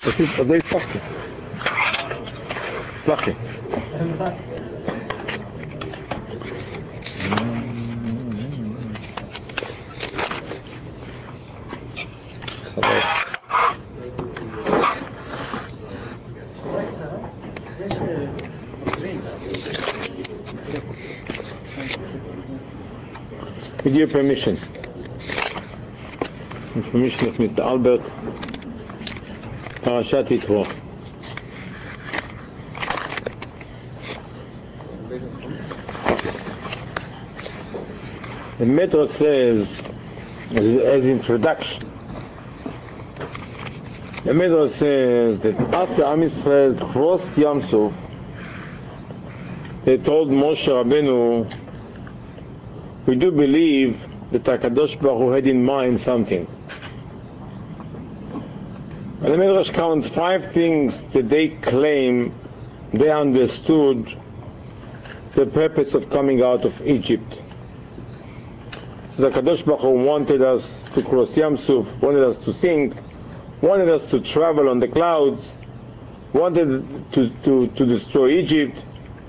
אז זה הצלחתי. הצלחתי. With your permission. With permission of Mr. Albert, Parashat Yitro. The Metro says, as introduction, the Metro says that after Am Yisrael crossed Yam Suf, they told Moshe Rabbeinu, we do believe that HaKadosh Baruch Hu had in mind something. And the Midrash counts 5 things that they claim they understood the purpose of coming out of Egypt. So the HaKadosh Baruch Hu wanted us to cross Yam Suf, wanted us to sing, wanted us to travel on the clouds, wanted to destroy Egypt.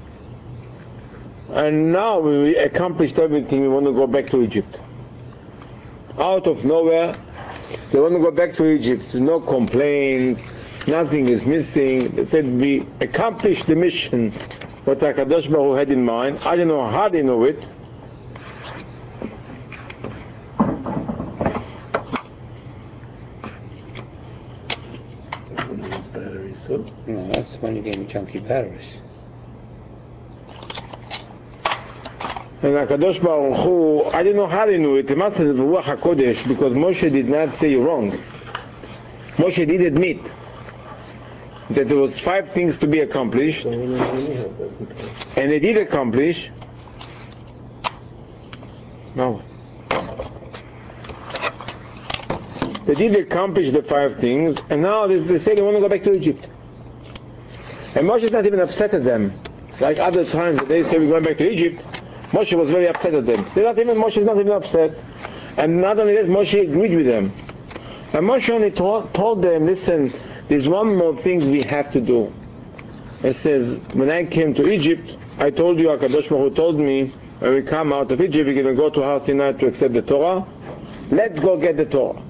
And now we accomplished everything, we want to go back to Egypt. Out of nowhere, they want to go back to Egypt. No complaints, nothing is missing. They said we accomplished the mission what HaKadosh Baruch Hu had in mind. I don't know how they know it. No, that's when you gave me chunky batteries. And HaKadosh Baruch Hu, I don't know how they knew it. It must have been Ruach HaKodesh, because Moshe did not say wrong. Moshe did admit that there was 5 things to be accomplished, and they did accomplish. No. They did accomplish the 5 things, and now they say they want to go back to Egypt. And Moshe is not even upset at them. Like other times that they say we're going back to Egypt, Moshe was very upset at them. Moshe is not even upset. And not only that, Moshe agreed with them. And Moshe only told them, listen, there's one more thing we have to do. It says, when I came to Egypt, I told you, HaKadosh Baruch Hu told me, when we come out of Egypt, we're going to go to Har Sinai to accept the Torah. Let's go get the Torah.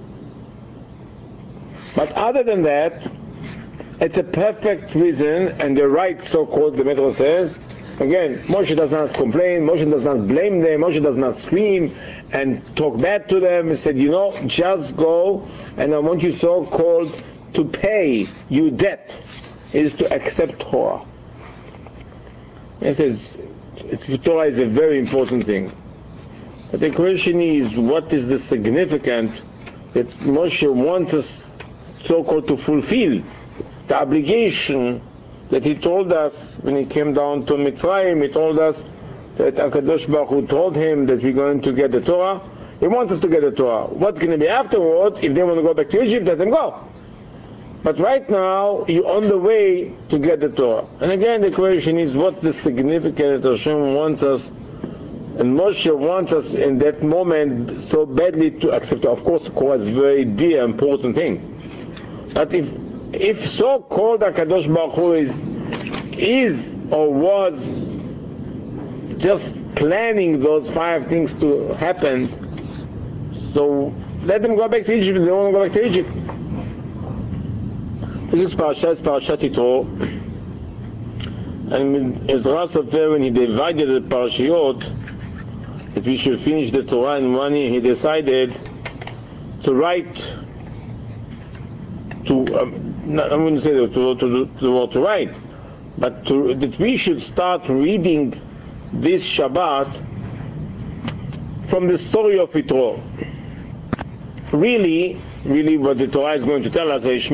But other than that, it's a perfect reason, and the right, so-called, the Midrash says, again, Moshe does not complain, Moshe does not blame them, Moshe does not scream and talk bad to them. He said, just go, and I want you so-called to pay your debt, is to accept Torah. He says, Torah is a very important thing. But the question is, what is the significance that Moshe wants us so-called to fulfill the obligation that he told us when he came down to Mitzrayim? He told us that HaKadosh Baruch Hu told him that we're going to get the Torah. He wants us to get the Torah. What's going to be afterwards? If they want to go back to Egypt, let them go. But right now, you're on the way to get the Torah. And again, the question is, what's the significance that Hashem wants us, and Moshe wants us in that moment so badly to accept? Of course, Torah is a very dear, important thing. But if so-called HaKadosh Baruch Hu is or was just planning those 5 things to happen, so let them go back to Egypt if they want to go back to Egypt. This is Parashat Yitro. And Ezra Sofer, when he divided the Parashiyot, that we should finish the Torah in 1 year, he decided to write I wouldn't say to write, but that we should start reading this Shabbat from the story of Yitro. Really, what the Torah is going to tell us, that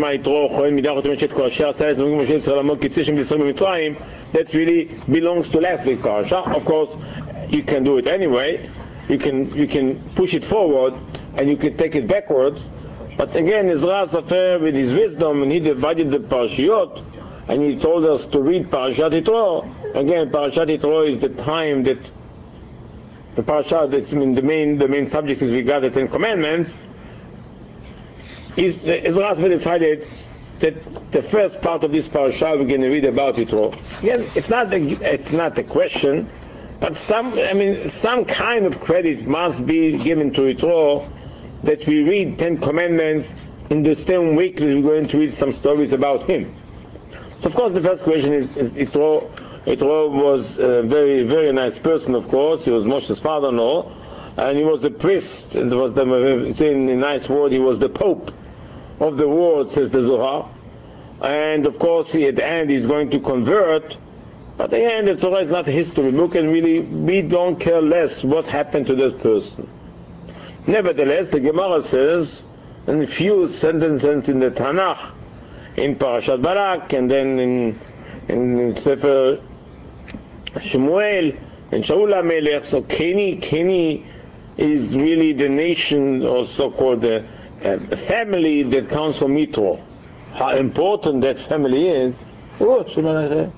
really belongs to last week's parasha. Of course, you can do it anyway. You can push it forward, and you can take it backwards. But again, Ezra Sofer, with his wisdom, and he divided the parashiyot, and he told us to read Parashat Yitro. Again, Parashat Yitro is the time that the parasha, that's the main subject is we got the 10 Commandments. Ezra Sofer decided the first part of this parasha we're going to read about Yitro. Again, it's not a question, but some kind of credit must be given to Yitro that we read 10 commandments in the same week that we're going to read some stories about him. So of course the first question is Yitro. Yitro was a very, very nice person, of course. He was Moshe's father-in-law, and he was a priest, and was in a nice word, he was the Pope of the world, says the Zohar. And of course at the end he's going to convert, but at the end the Torah is not a history book, and really we don't care less what happened to that person. Nevertheless, the Gemara says in a few sentences in the Tanakh, in Parashat Balak, and then in Sefer Shemuel, and Shaul HaMelech. So Keni is really the nation, or so-called the family that comes from Yitro. How important that family is. Oh, Shemana.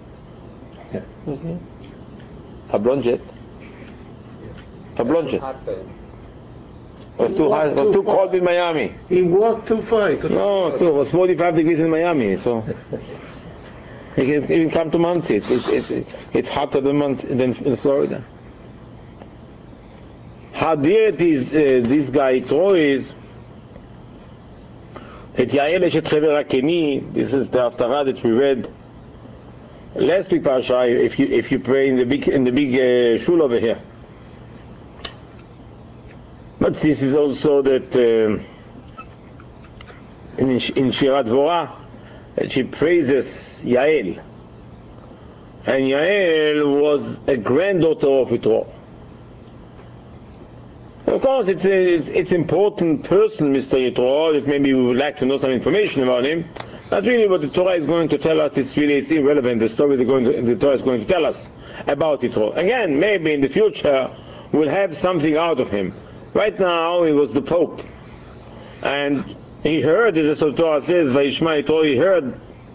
Hablonjet. It was too hot. It was too cold in Miami. He walked too far. No, still, it was 45 degrees in Miami, so you can even come to Muncie. It's hotter than in Florida. How dear it is, this guy Yitro is, that Yael Eshet Chever HaKeni, this is the Haftarah that we read last week, Parasha, if you pray in the big shul over here. But this is also that in Shirat Dvorah, that she praises Yael. And Yael was a granddaughter of Yitro. Of course, it's important person, Mr. Yitro, that maybe we would like to know some information about him. But really what the Torah is going to tell us, it's irrelevant. The story the Torah is going to tell us about Yitro. Again, maybe in the future we'll have something out of him. Right now, he was the Pope. And he heard, as the Torah says, Vayishma Yitro, he heard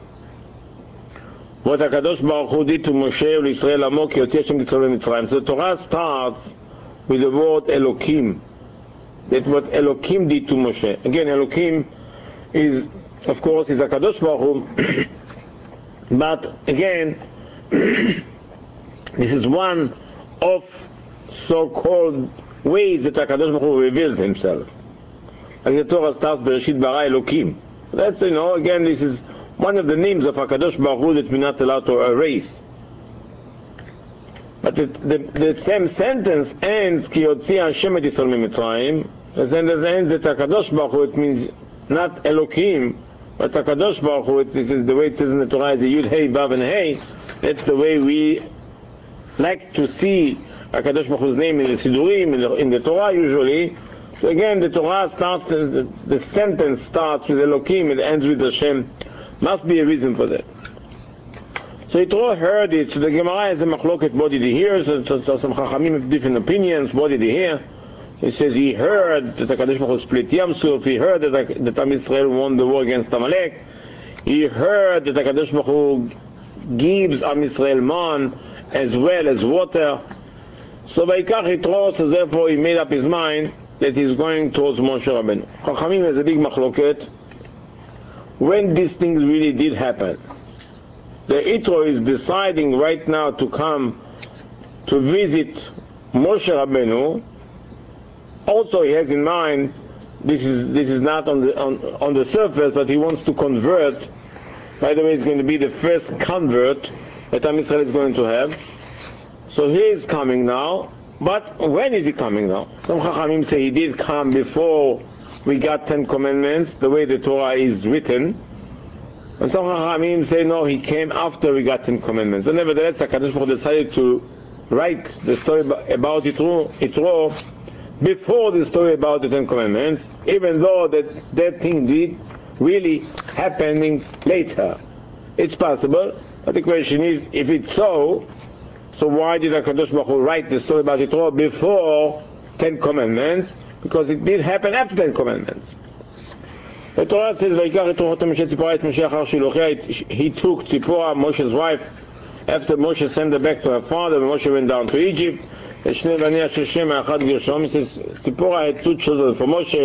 what HaKadosh Baruch Hu did to Moshe Yisrael Amo ki yotzi Hashem Yisrael Mitzrayim. So the Torah starts with the word Elokim. That's what Elokim did to Moshe. Again, Elokim is, of course, is HaKadosh Baruch Hu. But again, this is one of so-called ways that HaKadosh Baruch Hu reveals himself. Like the Torah starts, Bereshit bara Elokim. That's, again, this is one of the names of HaKadosh Baruch Hu that we're not allowed to erase. But the same sentence ends, Ki yotzi Hashem et Yisrael miMitzrayim. The sentence ends that HaKadosh Baruch Hu, it means not Elokim, but HaKadosh Baruch Hu, this is the way it says in the Torah, is a Yud, Hey, Vav, and Hey. That's the way we like to see HaKadosh Baruch Hu's name in the Sidurim, in the Torah usually. So again, the Torah starts, the sentence starts with Elokim, it ends with Hashem. Must be a reason for that. So Yitro heard it. So the Gemara has a machloket, what did he hear? So some Chachamim have different opinions. What did he hear? He says he heard that HaKadosh Baruch Hu split Yam Suf. He heard that Am Yisrael won the war against Amalek. He heard that HaKadosh Baruch Hu gives Am Yisrael man as well as water. So Vaikach Yitro, so therefore he made up his mind that he's going towards Moshe Rabbeinu. Chachamim has a big machloket when these things really did happen. The Yitro is deciding right now to come to visit Moshe Rabbeinu. Also, he has in mind this is not on the surface, but he wants to convert. By the way, he's going to be the first convert that Am Yisrael is going to have. So he is coming now. But when is he coming now? Some Chachamim say he did come before we got 10 commandments, the way the Torah is written. And some Chachamim say no, he came after we got 10 commandments. But nevertheless, HaKadosh Baruch Hu decided to write the story about Yitro before the story about the 10 commandments, even though that thing did really happening later. It's possible, but the question is, if it's so why did HaKadosh Baruch Hu write the story about Yitro before 10 commandments? Because it did happen after 10 commandments. The Torah says, Vaikach Yitro chotem Moshe Tzipora et Moshe achar shilochia. He took Tzipora, Moshe's wife, after Moshe sent her back to her father, when Moshe went down to Egypt. He says, Tzipora had 2 children for Moshe.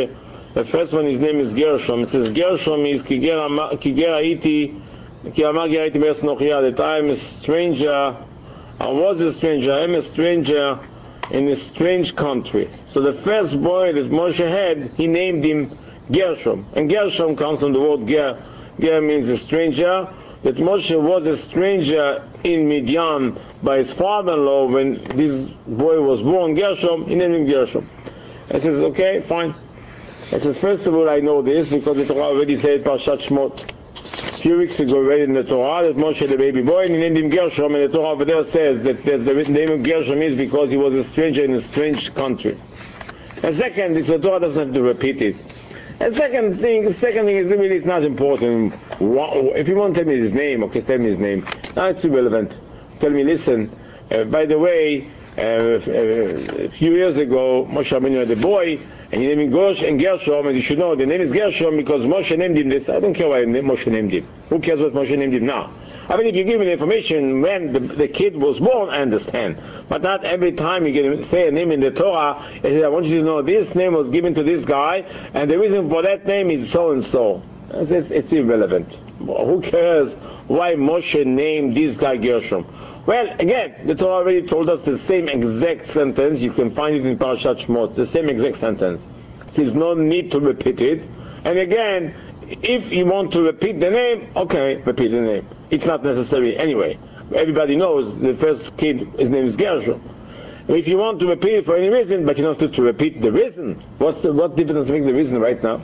The first one, his name is Gershom. It says Gershom is Kigera Iti, Kiamagi Iti Beres Nochia, that I am a stranger, I was a stranger, I am a stranger in a strange country. So the first boy that Moshe had, he named him Gershom. And Gershom comes from the word Ger. Ger means a stranger. That Moshe was a stranger in Midian by his father-in-law. When this boy was born, Gershom, he named him Gershom. I says, okay, fine. I says, first of all, I know this because the Torah already said Parshat Shmot. A few weeks ago, we read in the Torah that Moshe had a baby boy and he named him Gershom, and the Torah over there says that the name of Gershom is because he was a stranger in a strange country. And second, the Torah doesn't have to repeat it. And second thing is really it's not important. If you want to tell me his name, okay, tell me his name. No, it's irrelevant. Tell me, listen, by the way, a few years ago, Moshe Rabbeinu had a boy, and he named him Gershom, and you should know the name is Gershom because Moshe named him this. I don't care why Moshe named him. Who cares what Moshe named him now? I mean, if you give me the information when the kid was born, I understand. But not every time you can say a name in the Torah, it says, I want you to know this name was given to this guy, and the reason for that name is so and so. It's irrelevant. Who cares why Moshe named this guy Gershom? Well, again, the Torah already told us the same exact sentence. You can find it in Parashat Shmot, the same exact sentence. There's no need to repeat it. And again, if you want to repeat the name, okay, repeat the name. It's not necessary anyway. Everybody knows the first kid, his name is Gershom. If you want to repeat it for any reason, but you don't have to repeat the reason, what difference makes the reason right now?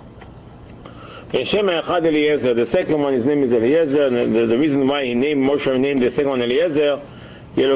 Shem Echad Eliezer, the second one, his name is Eliezer, and the reason why he named Moshe named the second one Eliezer, so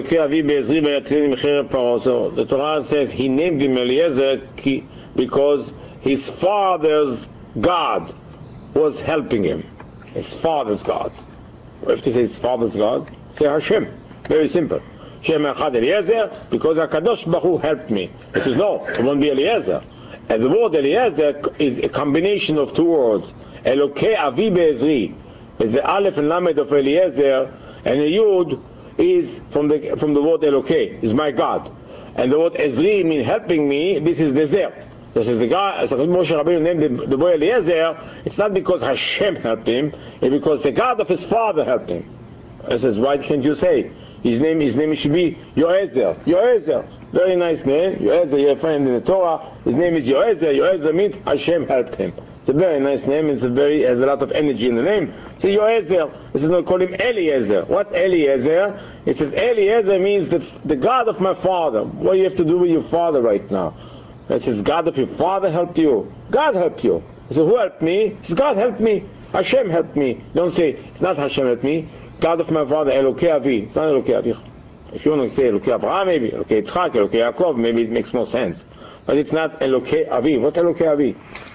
the Torah says he named him Eliezer because his father's God was helping him. His father's God. If to say his father's God, say Hashem. Very simple. Shem Echad Eliezer, because HaKadosh Baruch Hu helped me. He says, no, it won't be Eliezer. And the word Eliezer is a combination of two words. Elokei Avi Be'ezri is the Aleph and Lamed of Eliezer, and the Yud is from the word Elokei, is my God. And the word Ezri means helping me. This is Dezer. This is the guy. As Moshe Rabbeinu named the boy Eliezer. It's not because Hashem helped him, it's because the God of his father helped him. I says, why can't you say his name should be Yoezer? Yoezer. Very nice name. Yoezer, you find in the Torah. His name is Yoezer. Yoezer means Hashem helped him. It's a very nice name. Has a lot of energy in the name. So Yoezer. This is not call him Eliezer. What's Eliezer? It says Eliezer means the God of my father. What do you have to do with your father right now? It says God of your father helped you. God helped you. He says, who helped me? It says, God helped me. Hashem helped me. Don't say it's not Hashem helped me. God of my father, Elokei Avi. It's not Elokei Avi. If you want to say Elokei Abraham, maybe Elokei Yitzchak, Elokei Yaakov, maybe it makes more sense. But it's not Elokei Avi. What's Elokei Avi?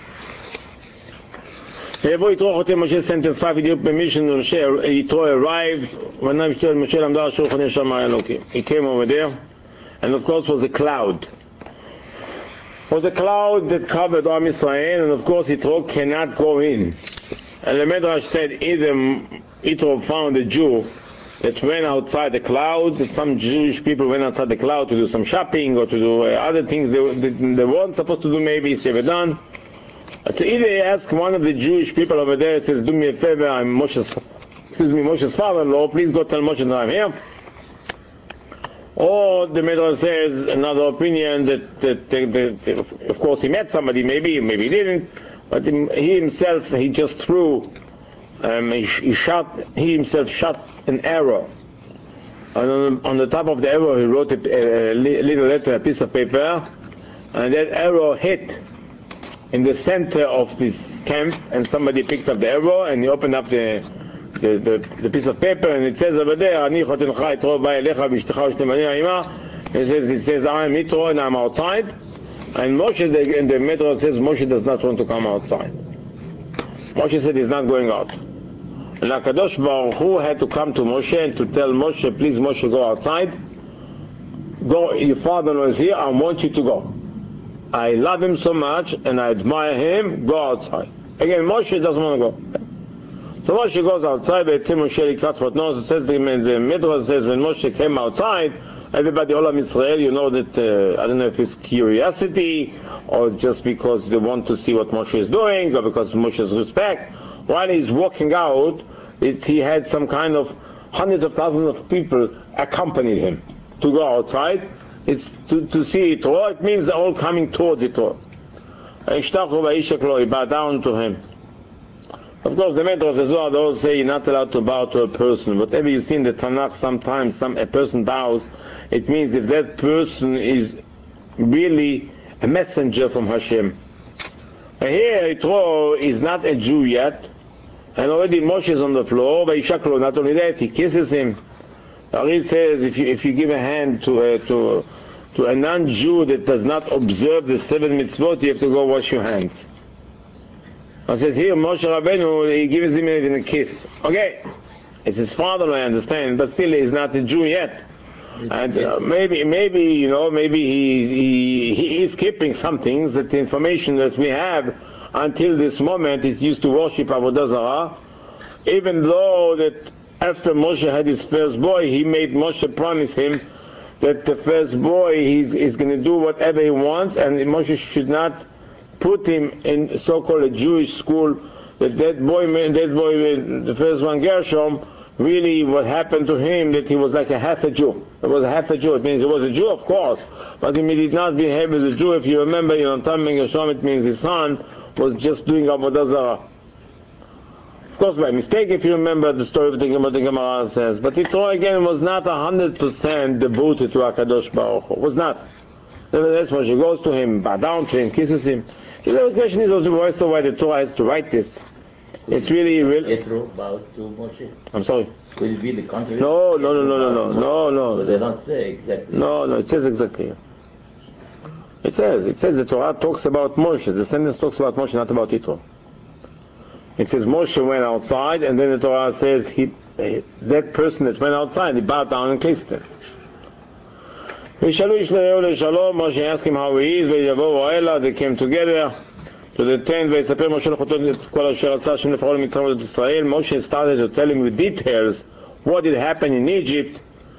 Moshe sent his 5-year permission. Yitro arrived. When he came over there, and of course was a cloud. It was a cloud that covered Am Yisrael, and of course Yitro cannot go in. And the Medrash said either Yitro found a Jew that went outside the cloud. Some Jewish people went outside the cloud to do some shopping or to do other things they weren't supposed to do, maybe they were done. So either he asked one of the Jewish people over there, says, do me a favor, I'm Moshe's father-in-law, please go tell Moshe that I'm here. Or the Medrash says another opinion that of course he met somebody, maybe he didn't, but he himself, he just threw, he himself shot an arrow. And on the top of the arrow he wrote a little letter, a piece of paper, and that arrow hit in the center of this camp, and somebody picked up the arrow and he opened up the piece of paper, and it says over there, it says I am Yitro and I'm outside, and Moshe, and the Medrash says Moshe does not want to come outside. Moshe said he's not going out. And HaKadosh Baruch Hu had to come to Moshe and to tell Moshe, please Moshe, go outside. Go, your father-in-law is here, I want you to go. I love him so much and I admire him, go outside. Again, Moshe doesn't want to go. So Moshe goes outside, but Moshe says, the Midrash says when Moshe came outside, Everybody, all of Israel, you know that, I don't know if it's curiosity, or just because they want to see what Moshe is doing, or because Moshe's respect. While he's walking out, he had some kind of hundreds of thousands of people accompanied him to go outside. It's to see Yitro. It means they're all coming towards Yitro. He bowed down to him. Of course, the Medrash as well, they all say you're not allowed to bow to a person. Whatever you see in the Tanakh, sometimes a person bows, it means if that person is really a messenger from Hashem. And here, Yitro is not a Jew yet, and already Moshe is on the floor. Not only that, he kisses him. Ari says if you give a hand to a non-Jew that does not observe the 7 mitzvot, you have to go wash your hands. I said here, Moshe Rabbeinu, he gives him even a kiss. Okay, it's his father, I understand, but still he's not a Jew yet. And maybe he is keeping some things, that the information that we have until this moment is used to worship Avodah Zarah, even though that after Moshe had his first boy, he made Moshe promise him that the first boy is going to do whatever he wants, and Moshe should not put him in so-called a Jewish school. That boy, the first one, Gershom, really what happened to him, that he was like a half a Jew. It was a half a Jew. It means he was a Jew, of course, but he did not behave as a Jew. If you remember, Tam Ben Gershom, it means his son was just doing Avodah Zarah. Of course, by mistake, if you remember the story of the Gemara says. But Yitro again was not 100% devoted to HaKadosh Baruch Hu. Was not. Nevertheless, Moshe goes to him, bows down to him, kisses him. The question is also why the Torah has to write this. It's really. Yitro bowed to Moshe. I'm sorry. Will it be the contrary? No. But they don't say exactly. No, it says exactly. It says the Torah talks about Moshe. The sentence talks about Moshe, not about Yitro. It says Moshe went outside, and then the Torah says that person that went outside, he bowed down and kissed him. Moshe asked him how he is, they came together to the tent. Moshe started to tell him with details what had happened in Egypt,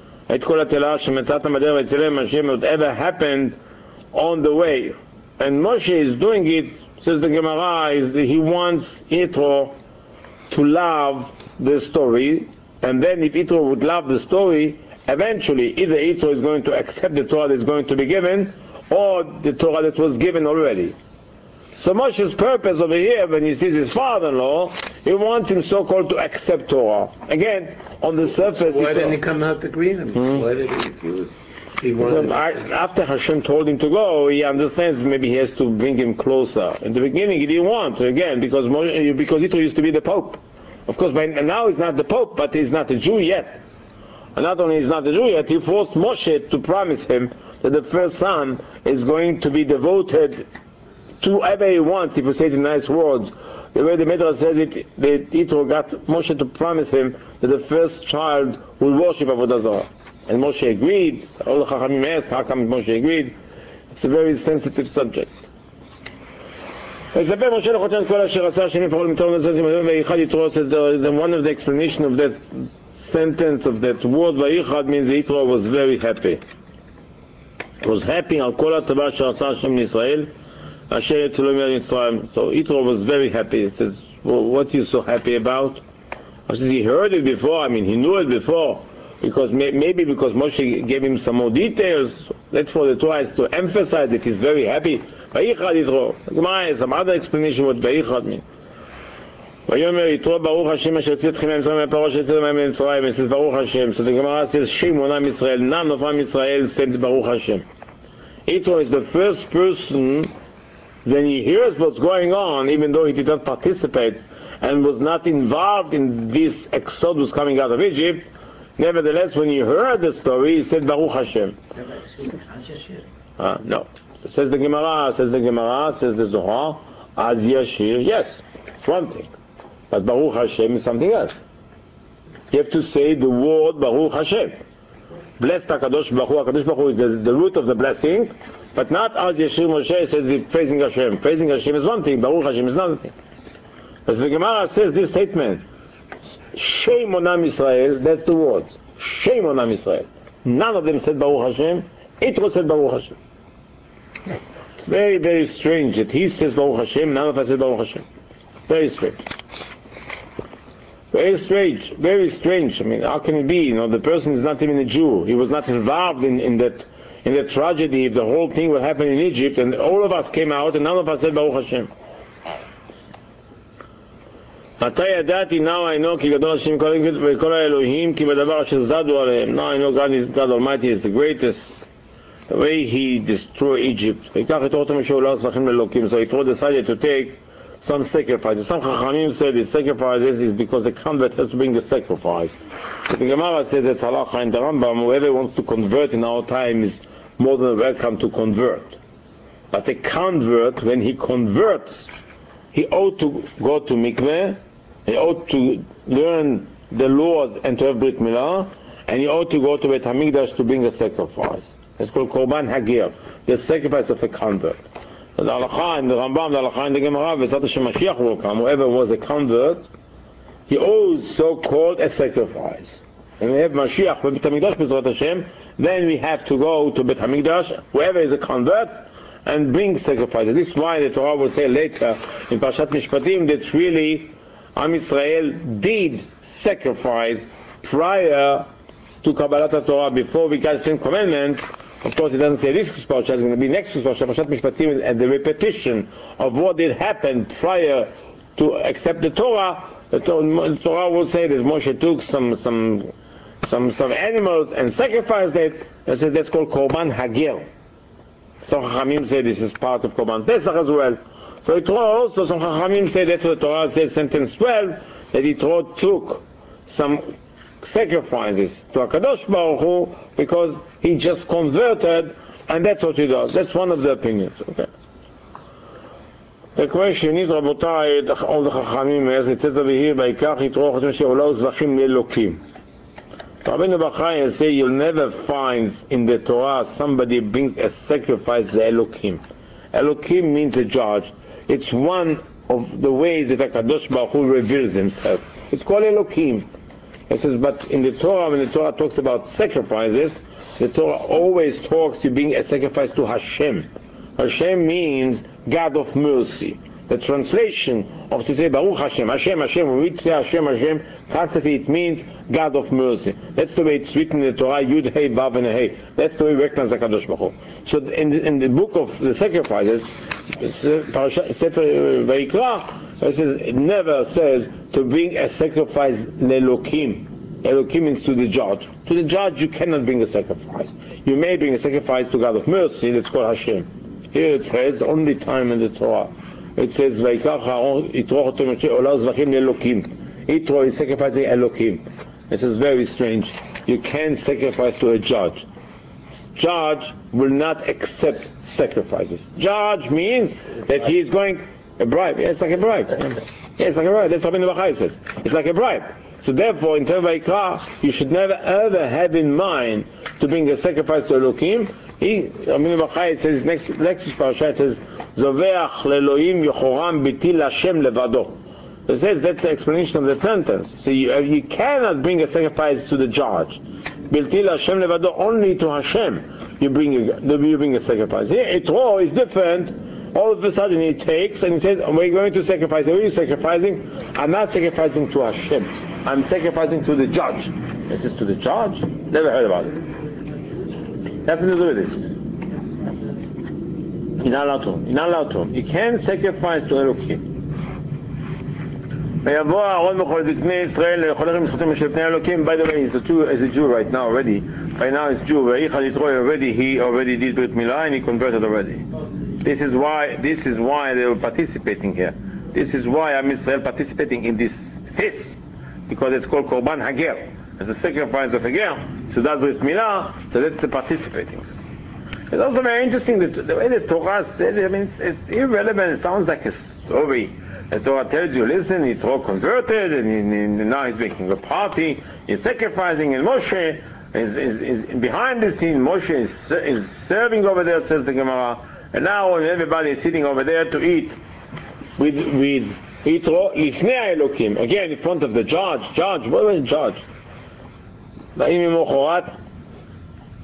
whatever happened on the way. And Moshe is doing it, says the Gemara, he wants Yitro to love the story, and then if Yitro would love the story, eventually either Yitro is going to accept the Torah that is going to be given, or the Torah that was given already. So Moshe's purpose over here, when he sees his father-in-law, he wants him so-called to accept Torah. Again, on the surface... Why didn't he come out to greet him? Why did he refuse? After Hashem told him to go, he understands maybe he has to bring him closer. In the beginning he didn't want to, again, because Yitro used to be the Pope. Of course, now he's not the Pope, but he's not a Jew yet. And not only he's not a Jew yet, he forced Moshe to promise him that the first son is going to be devoted to whatever he wants, if you say it in nice words. The way the Medrash says it, that Yitro got Moshe to promise him that the first child will worship Avodah Zarah. And Moshe agreed. All the Chachamim asked, how come Moshe agreed? It's a very sensitive subject. One of the explanation of that sentence, of that word Vayichad, means Yitro was very happy. He was happy al kol ha'tova she'asa Hashem Yisrael asher yetzilo mi'Mitzrayim. So Yitro was very happy. He says, well, what are you so happy about? I says, he heard it before, he knew it before. Because maybe because Moshe gave him some more details. That's what the Torah is to emphasize that he's very happy. Vayichad Yitro. Gemara has some other explanation what Vayichad means. Vayomer Yitro Baruch Hashem asher tzit chem Mitzrayim Paro asher tzit Mitzrayim. It says Baruch Hashem. So the Gemara says Shem on Am Yisrael. None of Am Yisrael said Baruch Hashem. Yitro is the first person when he hears what's going on, even though he did not participate and was not involved in this exodus coming out of Egypt. Nevertheless, when he heard the story, he said Baruch Hashem. No. Says the Gemara, says the Zohar, Az Yashir, yes, it's one thing. But Baruch Hashem is something else. You have to say the word Baruch Hashem. Blessed HaKadosh Baruch Hu. HaKadosh Baruch Hu is the root of the blessing, but not Az Yashir Moshe says praising Hashem. Praising Hashem is one thing, Baruch Hashem is another thing. As the Gemara says this statement, Shame on Am Yisrael, that's the words. Shame on Am Yisrael. None of them said Baruch Hashem. Yitro said Baruch Hashem. It's very, very strange that he says Baruch Hashem, none of us said Baruch Hashem. Very strange. Very strange. Very strange. I mean, how can it be? The person is not even a Jew. He was not involved in that tragedy. If the whole thing would happen in Egypt, and all of us came out, and none of us said Baruch Hashem. Now I know Now I know God Almighty is the greatest. The way He destroyed Egypt. So Yitro decided to take some sacrifices. Some Chachamim said the sacrifices is because the convert has to bring the sacrifice. The Gemara says that halacha in the Rambam, whoever wants to convert in our time is more than welcome to convert. But a convert, when he converts, he ought to go to mikveh, he ought to learn the laws and to have Brit Milah, and he ought to go to Beit HaMikdash to bring a sacrifice. It's called Korban Hagir, the sacrifice of a convert. The Halakha and the Rambam, the Halakha and the Gemara, V'zat Hashem Mashiach will come. Whoever was a convert, he owes so-called a sacrifice. And we have Mashiach, Beit HaMikdash, B'zat Hashem, then we have to go to Beit HaMikdash, whoever is a convert, and bring sacrifices. This is why the Torah will say later in Parashat Mishpatim that really Am Yisrael did sacrifice prior to Kabbalat Torah, before we got the 10 commandments. Of course, it doesn't say this Parashat, it's going to be next Parashat, Parashat Mishpatim, and the repetition of what did happen prior to accept the Torah. The Torah will say that Moshe took some animals and sacrificed it, and said that's called Korban Hagir. Some Chachamim say this is part of Korban Pesach as well. So Yitro also, some Chachamim say that's what the Torah says, sentence 12, that Yitro took some sacrifices to HaKadosh Baruch Hu because he just converted, and that's what he does. That's one of the opinions. Okay. The question is, Rabotai, all the Chachamim, as it says over here, Ba'ikach Yitro Chotem She'olah Zvachim Le'Elokim. Rabbeinu Bachai say you'll never find in the Torah somebody brings a sacrifice to Elokim. Elokim means a judge. It's one of the ways that HaKadosh Baruch Hu reveals himself. It's called Elokim. It says, but in the Torah, when the Torah talks about sacrifices, the Torah always talks to being a sacrifice to Hashem. Hashem means God of mercy. The translation of to say Baruch Hashem, Hashem, Hashem, when we say Hashem, Hashem, constantly it means God of mercy. That's the way it's written in the Torah, Yud, Hey, Vav, and Hey. That's the way we recognize HaKadosh Baruch Hu. So in the book of the sacrifices, Sefer Vayikra, it never says to bring a sacrifice Le'Elokim. Elokim means to the judge. To the judge you cannot bring a sacrifice. You may bring a sacrifice to God of mercy, that's called Hashem. Here it says, the only time in the Torah, it says, Yitro is sacrificing Elokim. This is very strange. You can't sacrifice to a judge. Judge will not accept sacrifices. Judge means that he is going a bribe. Yeah, it's like a bribe. Yeah, it's like a bribe. That's what Rabbeinu Bachai says. It's like a bribe. So therefore, in Sefer Vayikra, you should never ever have in mind to bring a sacrifice to Elokim. Rabbeinu Bachai says, next parasha, it says, Zoveach le'Elohim yochoram bitil Hashem levado. It says that's the explanation of the sentence. So you cannot bring a sacrifice to the judge. Bitil Hashem levado, only to Hashem you bring a sacrifice. Here, Yitro is different. All of a sudden he takes and he says, we're going to sacrifice. Who are you sacrificing? I'm not sacrificing to Hashem. I'm sacrificing to the judge. This is to the judge? Never heard about it. Nothing to do with this. You're not allowed to. You can't sacrifice to Elokim. By the way, he's a Jew right now already. By now he's Jew. He already did Brit Milah and he converted already. This is why they were participating here. This is why Am Yisrael participating in this feast, because it's called Korban Hagir. It's a sacrifice of Hagir. So that's Brit Milah, so that's the participating. It's also very interesting that the way the Torah said it, I mean, it's irrelevant. It sounds like a story. The Torah tells you, listen, Yitro converted, and now he's making a party, he's sacrificing, and Moshe is behind the scene. Moshe is serving over there, says the Gemara, and now everybody is sitting over there to eat with Yitro, Lifnei Elokim, again in front of the judge. What was the judge?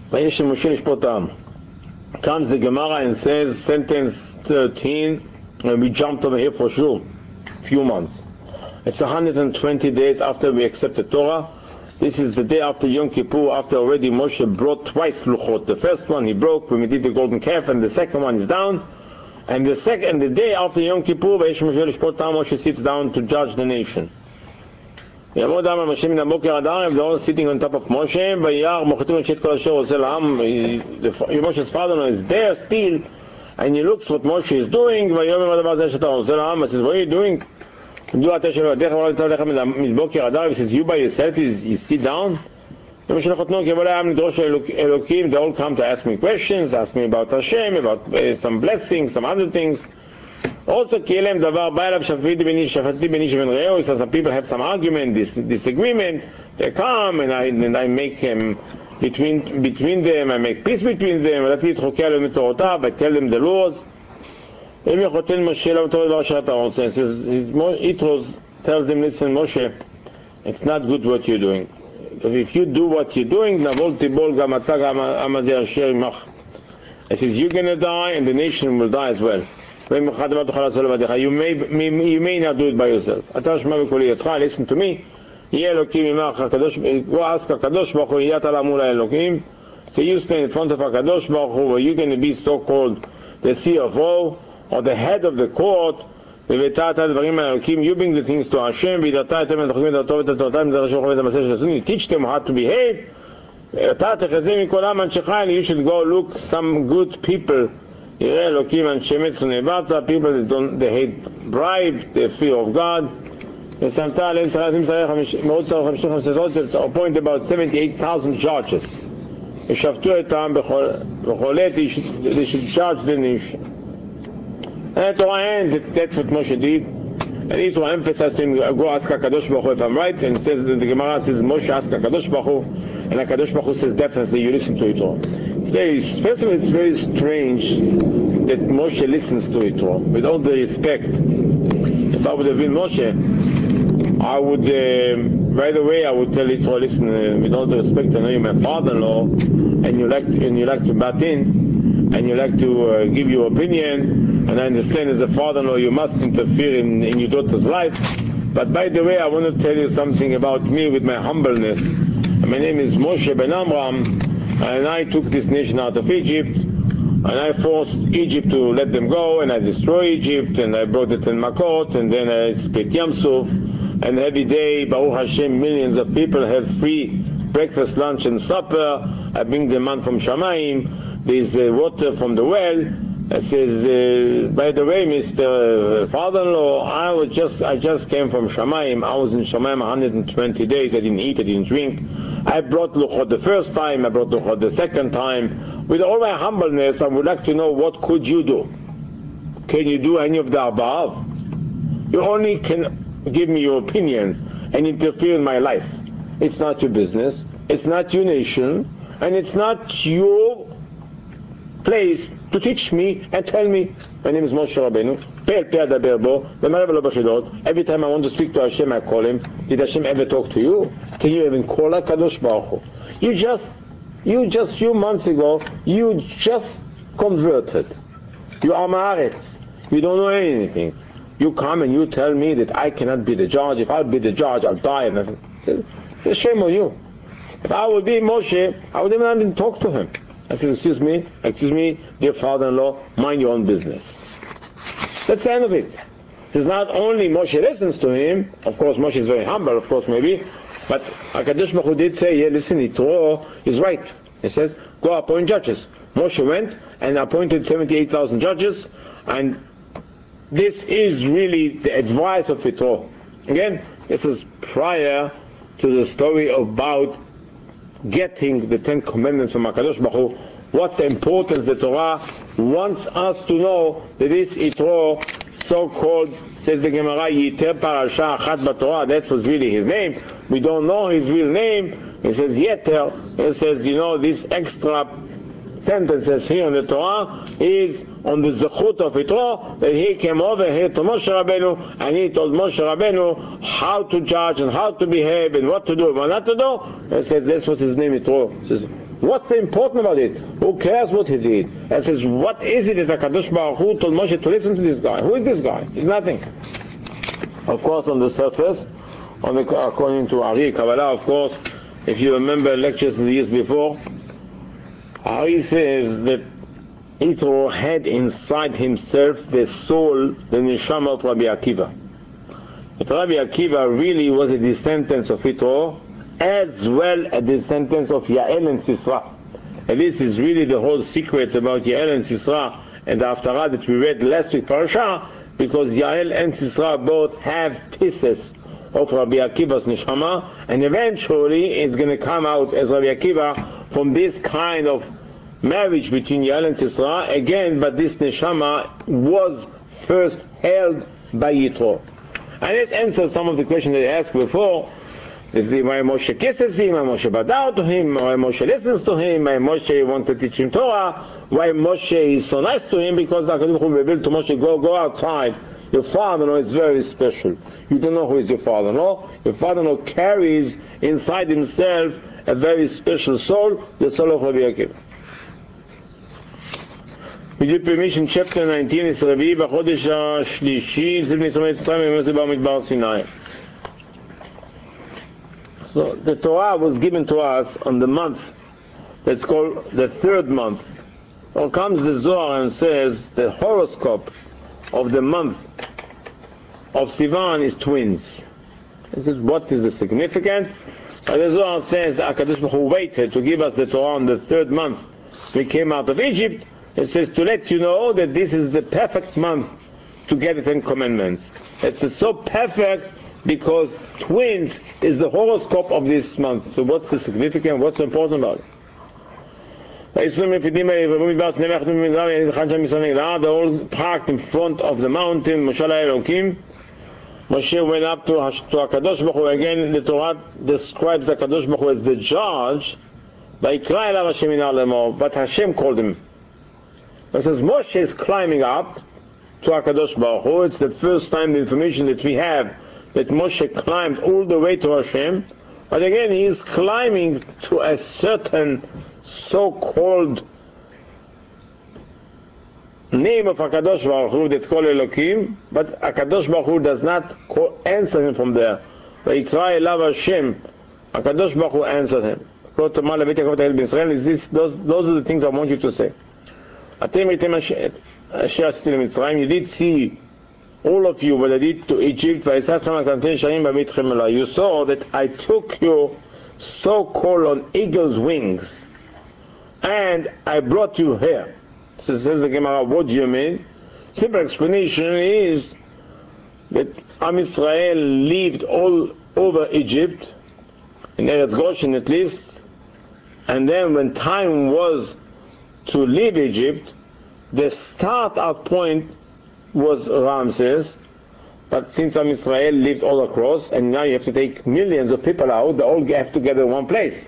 וישב משה לשפוט העם. Comes the Gemara and says, sentence 13, and we jumped over here for sure, few months. It's 120 days after we accept the Torah. This is the day after Yom Kippur, after already Moshe brought twice luchot. The first one he broke when we did the golden calf, and the second one is down. And the day after Yom Kippur, Moshe sits down to judge the nation. יעמוד העם על משה מן הבוקר עד הערב, they're all sitting on top of Moshe, וירא מוחתים את כל אשר עושה לעם. Moshe's father is there still, and he looks what Moshe is doing, ויאמר הדבר הזה שאתה עושה לעם, he says, what are you doing? מדוע אתה יושב לבדך ואומר לצלב לך מבוקר עד הערב, he says, you by yourself, you sit down? ומשה לחתנו כי בולי העם לדרוש אלוקים, they all come to ask me questions, ask me about Hashem, about some blessings, some other things. Also, כי אליהם דבר בא אליו שפטתי בין איש ובין רעהו, so some people have some argument, disagreement, they come and I make between them, I make peace between them, ונתתי את חוקי אלוהים לתורותיו, I tell them the laws. אם יחותן משה לא בתור דבר שאתה רוצה, Yitro tells him, listen Moshe, it's not good what you're doing. If you do what you're doing, נבול תיבול גם אתה גם העם הזה אשר עמך. He says, you're going to die and the nation will die as well. You may not do it by yourself. Listen to me. Go ask HaKadosh Baruch Hu. So you stand in front of HaKadosh Baruch Hu, where you're going to be so-called the CFO or the head of the court. You bring the things to Hashem. You teach them how to behave. You should go look some good people. People that they hate bribe, they fear of God. Appoint about 78,000 judges. They should judge the nation. And Torah ends, that's what Moshe did. And Yitro emphasized to him, go ask HaKadosh Baruch Hu if I'm right. And says, the Gemara says, Moshe asked HaKadosh Baruch Hu, and HaKadosh Baruch Hu says, definitely you listen to Yitro. First of all, it's very strange that Moshe listens to Yitro. With all the respect, if I would have been Moshe, I would, right away, I would tell Yitro, listen, with all the respect, I know you're my father-in-law, and you like to butt in, and you like to give your opinion, and I understand as a father-in-law you must interfere in your daughter's life. But by the way, I want to tell you something about me with my humbleness. My name is Moshe ben Amram, and I took this nation out of Egypt, and I forced Egypt to let them go, and I destroyed Egypt, and I brought it in Makot, and then I split Yam Suf, and every day, Baruch Hashem, millions of people have free breakfast, lunch, and supper. I bring the man from Shamayim. There's the water from the well. I says, by the way, Mr. Father-in-law, I just came from Shamayim. I was in Shamayim 120 days. I didn't eat, I didn't drink. I brought luchot the first time, I brought luchot the second time. With all my humbleness, I would like to know, what could you do? Can you do any of the above? You only can give me your opinions and interfere in my life. It's not your business, it's not your nation, and it's not your place to teach me and tell me. My name is Moshe Rabbeinu. Every time I want to speak to Hashem, I call him. Did Hashem ever talk to you? Can you even call HaKadosh Baruch Hu? You just few months ago, you just converted. You are Ma'aretz. You don't know anything. You come and you tell me that I cannot be the judge. If I'll be the judge, I'll die. It's a shame on you. If I would be Moshe, I would even not talk to him. I said, excuse me, dear father-in-law, mind your own business. That's the end of it. It's not only Moshe listens to him, of course Moshe is very humble, of course maybe, but HaKadosh Baruch Hu did say, yeah, listen, Yitro is right. He says, go appoint judges. Moshe went and appointed 78,000 judges, and this is really the advice of Yitro. Again, this is prior to the story about getting the 10 Commandments from HaKadosh Baruch Hu. What's the importance the Torah wants us to know, that this Yitro, so-called, says the Gemara, Yiter Parasha Achat BaTorah, that was really his name. We don't know his real name. He says Yeter. He says, this extra sentences here in the Torah is on the zechut of Yitro, that he came over here to Moshe Rabbeinu, and he told Moshe Rabbeinu how to judge and how to behave and what to do and what not to do. He says that's what his name Yitro. What's important about it? Who cares what he did? And says, what is it that HaKadosh Baruch Hu told Moshe to listen to this guy? Who is this guy? He's nothing. Of course, on the surface, according to Ari Kabbalah, of course, if you remember lectures in the years before, Ari says that Yitro had inside himself the soul, the neshama of Rabbi Akiva. But Rabbi Akiva really was a descendant of Yitro, as well a descendant of Yael and Sisra. And this is really the whole secret about Yael and Sisra and the Haftarah that we read last week, Parashah, because Yael and Sisra both have pieces of Rabbi Akiva's neshama, and eventually it's going to come out as Rabbi Akiva from this kind of marriage between Yael and Sisra again, but this neshama was first held by Yitro. And it answers some of the questions that I asked before. Why Moshe kisses him, why Moshe bowed down to him, why Moshe listens to him, why Moshe wants to teach him Torah, why Moshe is so nice to him, because HaKadosh Baruch Hu revealed to Moshe, go outside. Your father-in-law is very special. You don't know who is your father-in-law. Your father-in-law carries inside himself a very special soul, the soul of Rabbi Akiva. With permission, chapter 19 is Revi B'chodesh HaShlishi, Zivni Yisrael Mitzrayim, V'mezeh B'midbar Sinai. So the Torah was given to us on the month that's called the third month. Or comes the Zohar and says the horoscope of the month of Sivan is twins. This is what is the significance. And the Zohar says that HaKadosh Baruch Hu waited to give us the Torah on the third month. We came out of Egypt. It says to let you know that this is the perfect month to get the Ten Commandments. It's so perfect because twins is the horoscope of this month. So what's the significance? What's so important about it? They're all parked in front of the mountain. Moshe went up to HaKadosh Baruch Hu. Again, the Torah describes HaKadosh Baruch Hu as the judge. But Hashem called him. It says Moshe is climbing up to HaKadosh Baruch Hu. It's the first time the information that we have that Moshe climbed all the way to Hashem. But again, he is climbing to a certain so-called name of HaKadosh Baruch Hu that's called Elokim, but HaKadosh Baruch Hu does not answer him from there. Vayikra elav Hashem, HaKadosh Baruch Hu answered him. Those are the things I want you to say. You did see, all of you, what I did to Egypt. You saw that I took you so-called on eagle's wings, and I brought you here. So says the Gemara, what do you mean? Simple explanation is that Am Yisrael lived all over Egypt, in Eretz Goshen at least, and then when time was to leave Egypt, the start-out point was Ramses, but since Am Yisrael lived all across, and now you have to take millions of people out, they all have to gather in one place.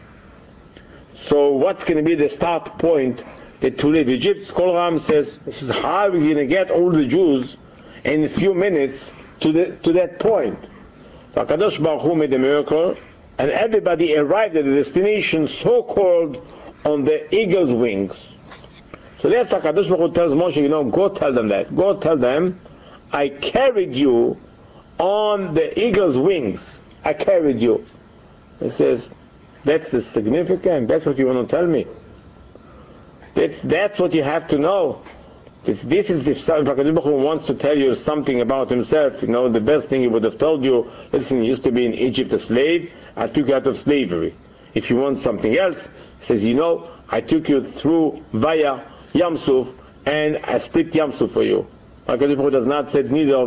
So what's going to be the start point to leave Egypt? Kol Ramses. This is how we're going to get all the Jews in a few minutes to that point. So HaKadosh Baruch Hu made a miracle, and everybody arrived at the destination so-called on the eagle's wings. So that's HaKadosh Baruch Hu tells Moshe, go tell them that. Go tell them, I carried you on the eagle's wings. I carried you. He says, that's the significance. That's what you want to tell me. That's what you have to know. This is if HaKadosh Baruch Hu wants to tell you something about himself, the best thing he would have told you, listen, you used to be in Egypt a slave, I took you out of slavery. If you want something else, he says, I took you through via Yamsuf, and I split Yamsuf for you. HaKadosh Baruch Hu does not say neither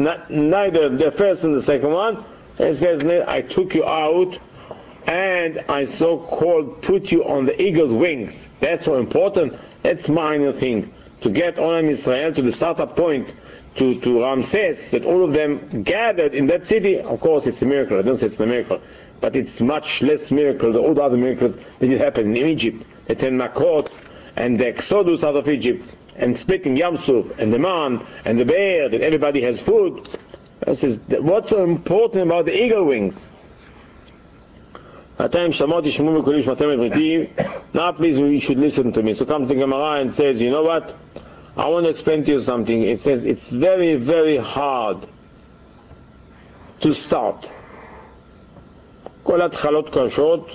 the first and the second one. It says, I took you out, and I so-called put you on the eagle's wings. That's so important. That's minor thing. To get on Israel to the startup point, to Ramses, that all of them gathered in that city, of course it's a miracle. I don't say it's a miracle, but it's much less miracle than all the other miracles that did happen in Egypt. The 10 Makot, and the Exodus out of Egypt, and splitting Yamsuf, and the man, and the bear, that everybody has food. This is, what's so important about the eagle wings? Now please you should listen to me. So comes the Gemara and says, you know what? I want to explain to you something. It says it's very, very hard to start. כל התחלות קשות.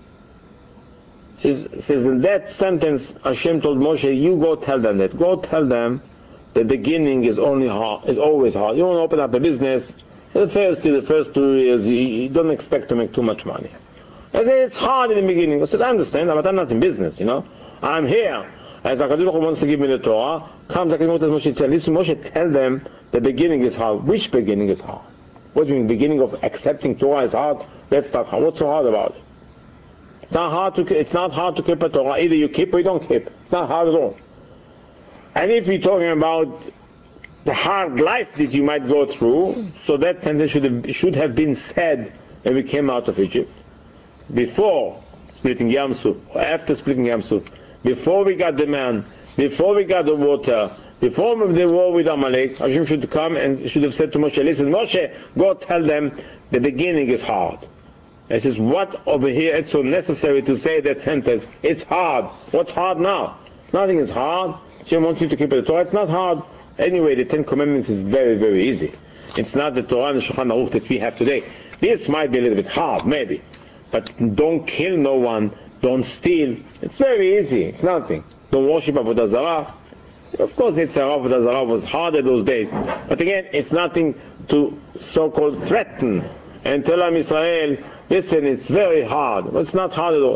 Says in that sentence, Hashem told Moshe, you go tell them that. Go tell them the beginning is only hard, is always hard. You want to open up a business, the first 2 years, you don't expect to make too much money. I say it's hard in the beginning. I said, I understand, but I'm not in business, you know. I'm here. As HaKadosh Baruch Hu wants to give me the Torah, comes HaKadosh Baruch Hu Moshe tell, listen, Moshe, tell them the beginning is hard. Which beginning is hard? What do you mean, beginning of accepting Torah is hard? That's not hard. What's so hard about it? It's not hard to keep a Torah. Either you keep or you don't keep. It's not hard at all. And if you're talking about the hard life that you might go through, so that sentence should have been said when we came out of Egypt. Before splitting Yam Suf, or after splitting Yam Suf, before we got the man, before we got the water, before the war with Amalek, Hashem should come and should have said to Moshe, listen, Moshe, go tell them the beginning is hard. It says, what over here it's so necessary to say that sentence? It's hard. What's hard now? Nothing is hard. Hashem wants you to keep the Torah. It's not hard. Anyway, the 10 Commandments is very, very easy. It's not the Torah and the Shulchan Aruch that we have today. This might be a little bit hard, maybe. But don't kill no one. Don't steal. It's very easy. It's nothing. Don't worship Avodah Zarah. Of course, Avodah Zarah was harder those days. But again, it's nothing to so-called threaten and tell Am Israel, listen, it's very hard. But it's not hard at all.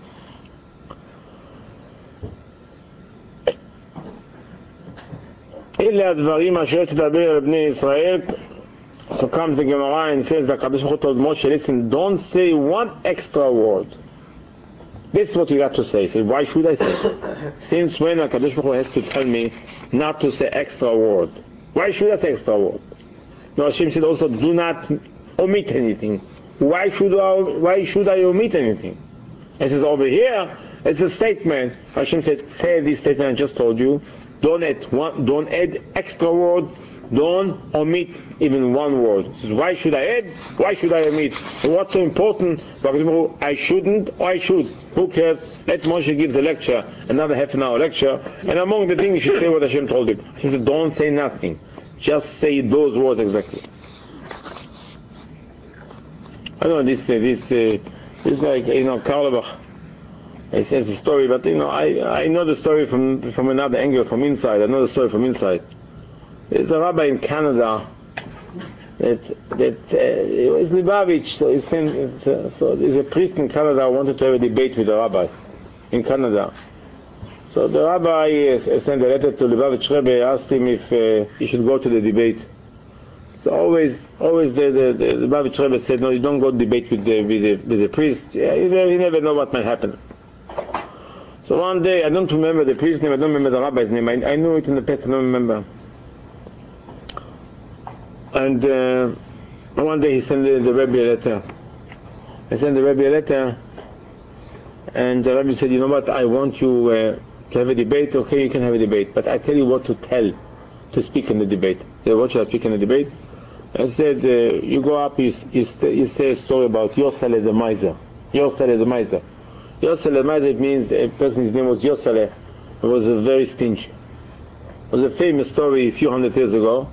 אלה הדברים אשר תדבר אל בני ישראל. So comes the Gemara and says that HaKadosh Baruch Hu told Moshe, listen, don't say one extra word. This is what you got to say. So why should I say it? Since when HaKadosh Baruch Hu has to tell me not to say extra word? Why should I say extra word? No, Hashem said also, do not omit anything. Why should I omit anything? It says over here, it's a statement. Hashem said, say this statement I just told you. Don't add extra word. Don't omit even one word. Says, why should I add? Why should I omit? What's so important? I shouldn't or I should. Who cares? Let Moshe give the lecture, another half an hour lecture, and among the things you should say what Hashem told him. Hashem said, don't say nothing. Just say those words exactly. I know this like, you know, Karlebach. He says the story, but you know, I know the story from another angle, from inside. I know the story from inside. There's a rabbi in Canada that is Lubavitch. So there's a priest in Canada who wanted to have a debate with a rabbi in Canada. So the rabbi sent a letter to Lubavitch Rebbe, asked him if he should go to the debate. So always the Lubavitch Rebbe said, no, you don't go debate with the priest. Yeah, you never know what might happen. So one day, I don't remember the priest's name, I don't remember the rabbi's name. I knew it in the past, I don't remember. And one day he sent the Rebbe a letter. I sent the Rebbe a letter, and the Rebbe said, you know what, I want you to have a debate. Okay, you can have a debate, but I tell you what to speak in the debate. What should I speak in the debate? I said, you go up, you say a story about Yosele the miser. Yosele the miser. Yosele the miser, it means a person's name was Yosele, who was very stingy. It was a famous story a few hundred years ago,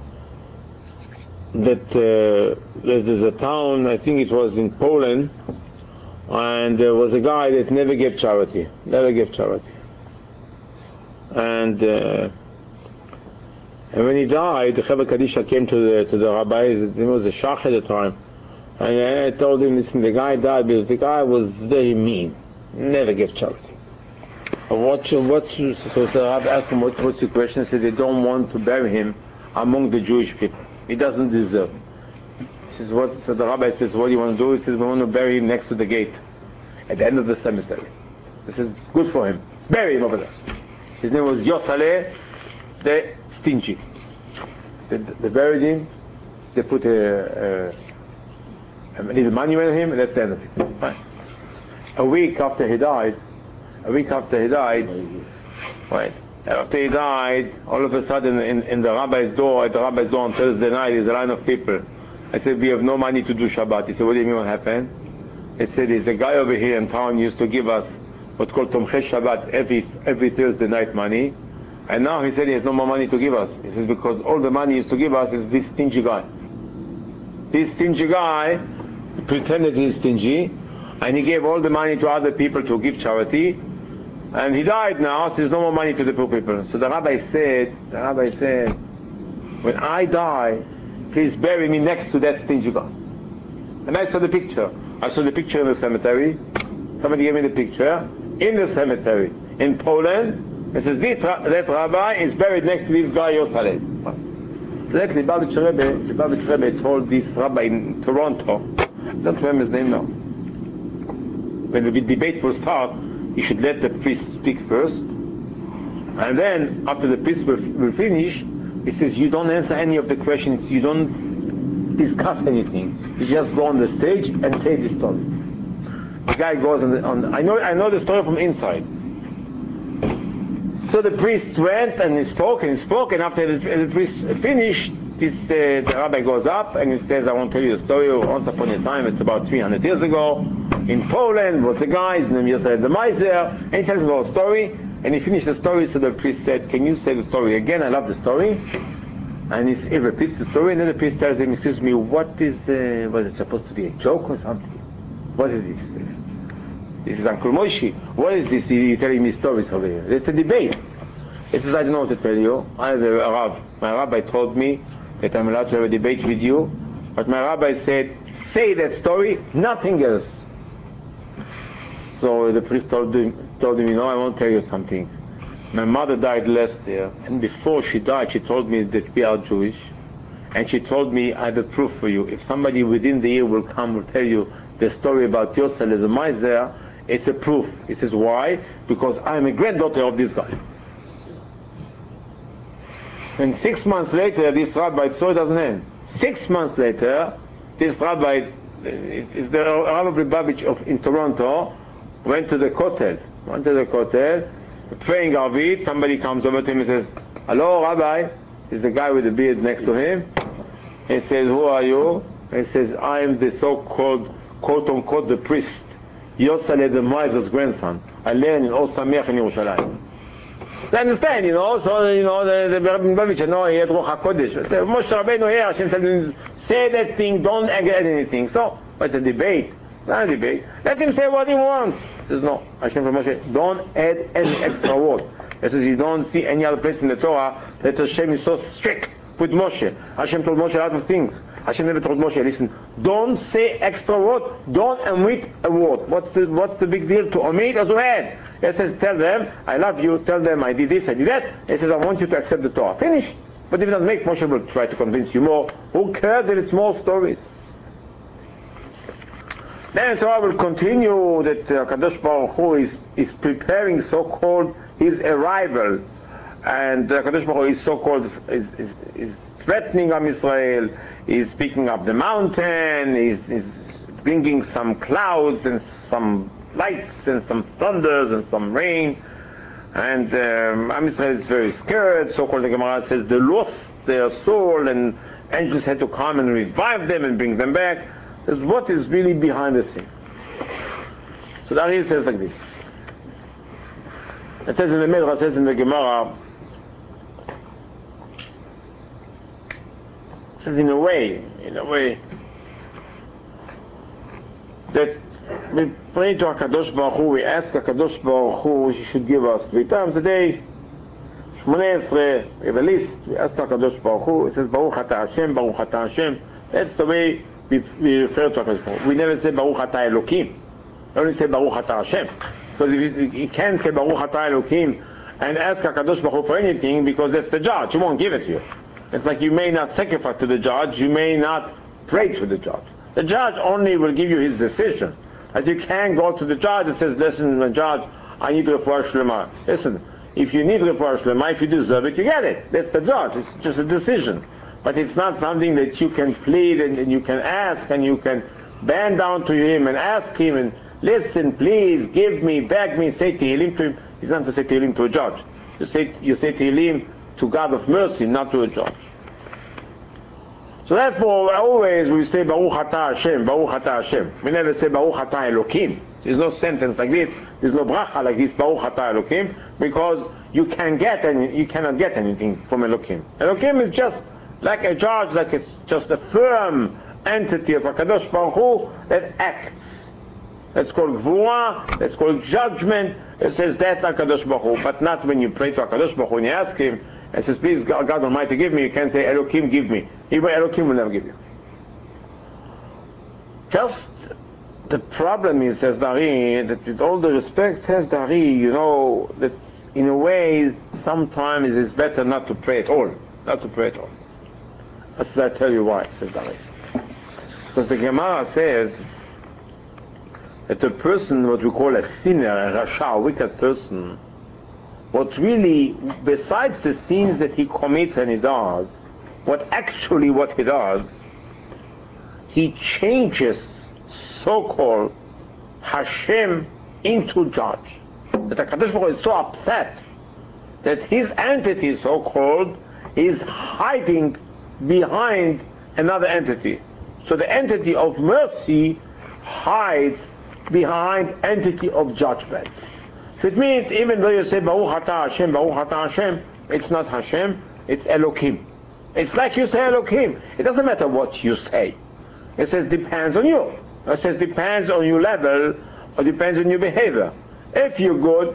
that there's a town, I think it was in Poland, and there was a guy that never gave charity. And when he died, the Chevra Kadisha came to the rabbi. His name was a Shach at the time, and I told him, listen, the guy died because the guy was very mean, never gave charity. So the rabbi asked him, what's the question? He said, they don't want to bury him among the Jewish people. He doesn't deserve. So the rabbi says, what do you want to do? He says, we want to bury him next to the gate, at the end of the cemetery. He says, good for him. Bury him over there. His name was Yosaleh the Stingy. They buried him, they put a little monument on him, and that's the end of it. Right. A week after he died, right, after he died, all of a sudden in the rabbi's door, at the rabbi's door on Thursday night, there's a line of people. I said, we have no money to do Shabbat. He said, what do you mean, what happened? He said, there's a guy over here in town used to give us what's called Tomchei Shabbat every Thursday night money. And now he said he has no more money to give us. He says, because all the money he used to give us is this stingy guy. This stingy guy pretended he's stingy, and he gave all the money to other people to give charity. And he died now, so there's no more money to the poor people. So the rabbi said, when I die, please bury me next to that stingy guy. And I saw the picture. I saw the picture in the cemetery. Somebody gave me the picture. In the cemetery in Poland, it says, that rabbi is buried next to this guy, Yosaleh. So that Lubavitch Rebbe told this rabbi in Toronto, I don't remember his name now, when the debate will start, you should let the priest speak first, and then after the priest will finish, he says, you don't answer any of the questions, you don't discuss anything, you just go on the stage and say the story. The guy goes on I know the story from inside. So the priest went and he spoke, and after the priest finished, the rabbi goes up and he says, I want to tell you a story. Once upon a time, it's about 300 years ago, in Poland was a guy, his name was Yosaleh the Miser, and he tells about a story, and he finished the story, so the priest said, can you say the story again? I love the story. And he repeats the story, and then the priest tells him, excuse me, was it supposed to be a joke or something? What is this? This is Uncle Moshe. What is this? You're telling me stories over here. It's a debate. He says, I don't know what to tell you. I have a Rav. My rabbi told me that I'm allowed to have a debate with you. But my rabbi said, say that story, nothing else. So the priest told him, I won't tell you something. My mother died last year, and before she died, she told me that we are Jewish. And she told me, I have a proof for you. If somebody within the year will tell you the story about Yosaleh the Miser, it's a proof. He says, why? Because I'm a granddaughter of this guy. And 6 months later, this rabbi, the story doesn't end. 6 months later, this rabbi, is the Rav Lubavitch in Toronto, went to the Kotel, praying Arvit. Somebody comes over to him and says, hello, Rabbi. Is the guy with the beard next to him. He says, who are you? He says, I am the so-called, quote-unquote, the priest, Yosaleh the Miser's grandson. I learned in Or Sameach in Yerushalayim. So I understand, the Rabbi Lubavitch, he had Ruach HaKodesh. So Moshe Rabbeinu here, Hashem told him, say that thing, don't add anything. So, it's a debate. Not a debate. Let him say what he wants. He says, no. Hashem told Moshe, don't add any extra word. He says, you don't see any other place in the Torah that Hashem is so strict with Moshe. Hashem told Moshe a lot of things. Hashem never told Moshe, listen, don't say extra word, don't omit a word. What's the big deal to omit or to add? He says, tell them, I love you, tell them I did this, I did that. He says, I want you to accept the Torah. Finish. But if it doesn't make, Moshe will try to convince you more. Who cares if it's small stories? Then the Torah will continue that Kadosh Baruch Hu is preparing so-called his arrival, and Kadosh Baruch Hu is so-called is threatening Am Yisrael. He's speaking up the mountain. He's bringing some clouds and some lights and some thunders and some rain, and Am Yisrael is very scared. So-called the Gemara says they lost their soul, and angels had to come and revive them and bring them back. Is what is really behind the scene. So the Ari says like this. It says in the Midrash, it says in the Gemara, it says in a way, that we pray to HaKadosh Baruch Hu, we ask HaKadosh Baruch Hu he should give us 3 times a day, 18, we have a list, we ask HaKadosh Baruch Hu, it says Baruch Ata Hashem, Baruch Ata Hashem. That's the way we refer to HaKadosh Baruch Hu. We never say Baruch Ata Elokim. We only say Baruch Ata Hashem. Because if you can't say Baruch Ata Elokim and ask HaKadosh Baruch Hu for anything, because that's the judge, he won't give it to you. It's like you may not sacrifice to the judge, you may not pray to the judge. The judge only will give you his decision. As you can't go to the judge and says, listen, the judge, I need refuah shlema. Listen, if you need refuah shlema, if you deserve it, you get it. That's the judge. It's just a decision. But it's not something that you can plead and you can ask and you can bend down to him and ask him and listen, please, give me, beg me, say Tehillim to him. It's not to say Tehillim to a judge. You say Tehillim to God of mercy, not to a judge. So therefore, always we say Baruch Atah Hashem, Baruch Atah Hashem. We never say Baruch Atah Elokim. There's no sentence like this. There's no bracha like this, Baruch Atah Elokim, because you cannot get anything from Elokim. Elokim is just like a judge, like it's just a firm entity of HaKadosh Baruch Hu that acts. That's called Gvura, that's called judgment. It says that's HaKadosh Baruch Hu, but not when you pray to HaKadosh Baruch Hu and you ask Him, and says, please God Almighty give me, you can't say Elokim give me. Even Elokim will never give you. Just the problem is, says Dari, that with all the respect, says Dari, that in a way, sometimes it is better not to pray at all. Not to pray at all. As I tell you why, says Dari. Because the Gemara says that a person, what we call a sinner, a rasha, a wicked person, what really, besides the sins that he commits and he does, what he does, he changes so-called Hashem into judge. That HaKadosh Baruch Hu is so upset that his entity, so-called, is hiding behind another entity. So the entity of mercy hides behind entity of judgment. So it means even though you say Baruch Atah Hashem, Baruch Atah Hashem, it's not Hashem, it's Elokim. It's like you say Elokim. It doesn't matter what you say. It says depends on you. It says depends on your level or depends on your behavior. If you're good,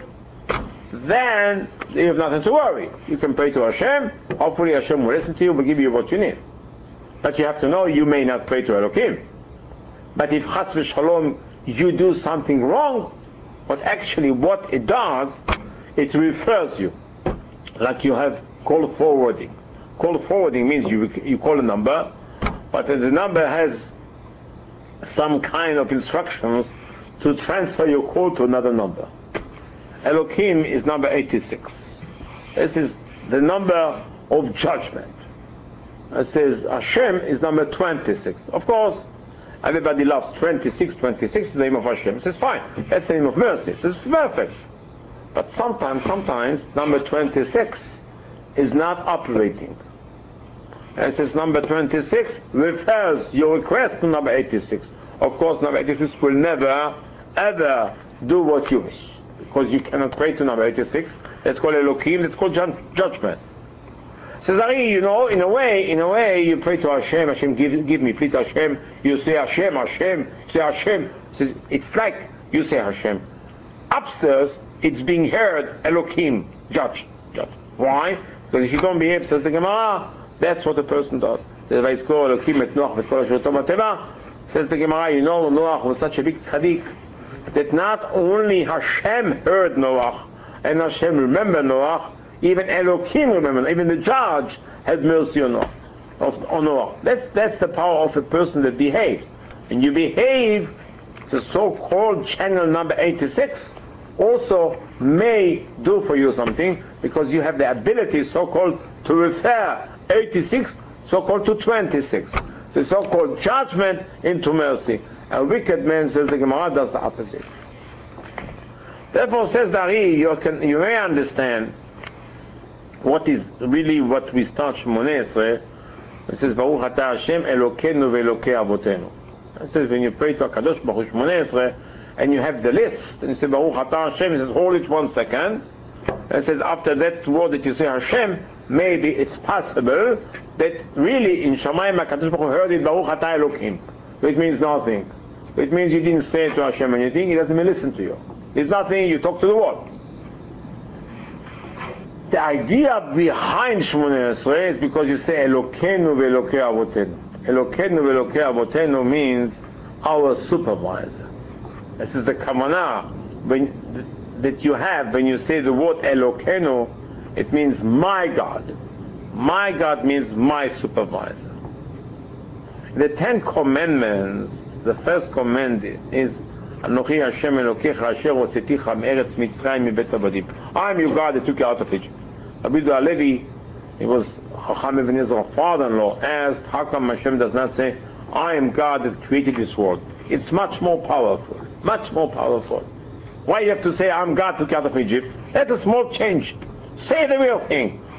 then you have nothing to worry. You can pray to Hashem. Hopefully Hashem will listen to you, will give you what you need. But you have to know you may not pray to Elokim. But if Chas v'Shalom you do something wrong, but actually what it does, it refers you. Like you have call forwarding. Call forwarding means you call a number, but the number has some kind of instructions to transfer your call to another number. Elokim is number 86. This is the number of judgment. It says Hashem is number 26. Of course, everybody loves 26. 26 is the name of Hashem. It says fine, that's the name of mercy. It says perfect. But sometimes number 26 is not operating. And it says number 26 refers your request to number 86. Of course, number 86 will never, ever do what you wish. Because you cannot pray to number 86. That's called Elokim, that's called judgment. Says Ari, in a way, you pray to Hashem, Hashem give me, please Hashem. You say Hashem, say Hashem. Says, it's like you say Hashem. Upstairs, it's being heard, Elokim, judge. Why? Because if you don't behave, says the Gemara, that's what a person does. Says the Gemara, Noach was such a big tzaddik that not only Hashem heard Noach and Hashem remembered Noach, even Elokim remembered, even the judge had mercy on Noach. That's the power of a person that behaves. And you behave, the so-called channel number 86 also may do for you something, because you have the ability, so-called, to refer 86, so-called, to 26. The so-called judgment into mercy. A wicked man, says the Gemara, does the opposite. Therefore, says Dari, you may understand what is really what we start Shmoneh Esrei. It says, Baruch Atah Hashem Elokeinu ve'Elokei Avotenu. It says, when you pray to HaKadosh Baruch Hu Shmoneh Esrei, and you have the list, and you say Baruch Atah Hashem, it says, hold it 1 second. And it says, after that word that you say Hashem, maybe it's possible that really in Shamayim HaKadosh Baruch Hu heard it, Baruch Atah Elokim. It means nothing. It means you didn't say to Hashem anything, He doesn't even listen to you. It's nothing, you talk to the wall. The idea behind Shmoneh Esrei is because you say Elokeinu ve'Elokei Avotenu. Elokeinu ve'Elokei Avotenu means our supervisor. This is the kavanah that you have when you say the word Elokeinu. It means my God. My God means my supervisor. The 10 Commandments, the first commandment is Anochi Hashem Elokecha Asher Hotzeticha Me'eretz Mitzrayim Mibet Avadim. I am your God that took you out of Egypt. Rabbi Yehuda Halevi, he was Chacham Ibn Ezra's father-in-law, asked, how come Hashem does not say, I am God that created this world? It's much more powerful. Much more powerful. Why you have to say, I'm God took you out of Egypt? That's a small change. Say the real thing.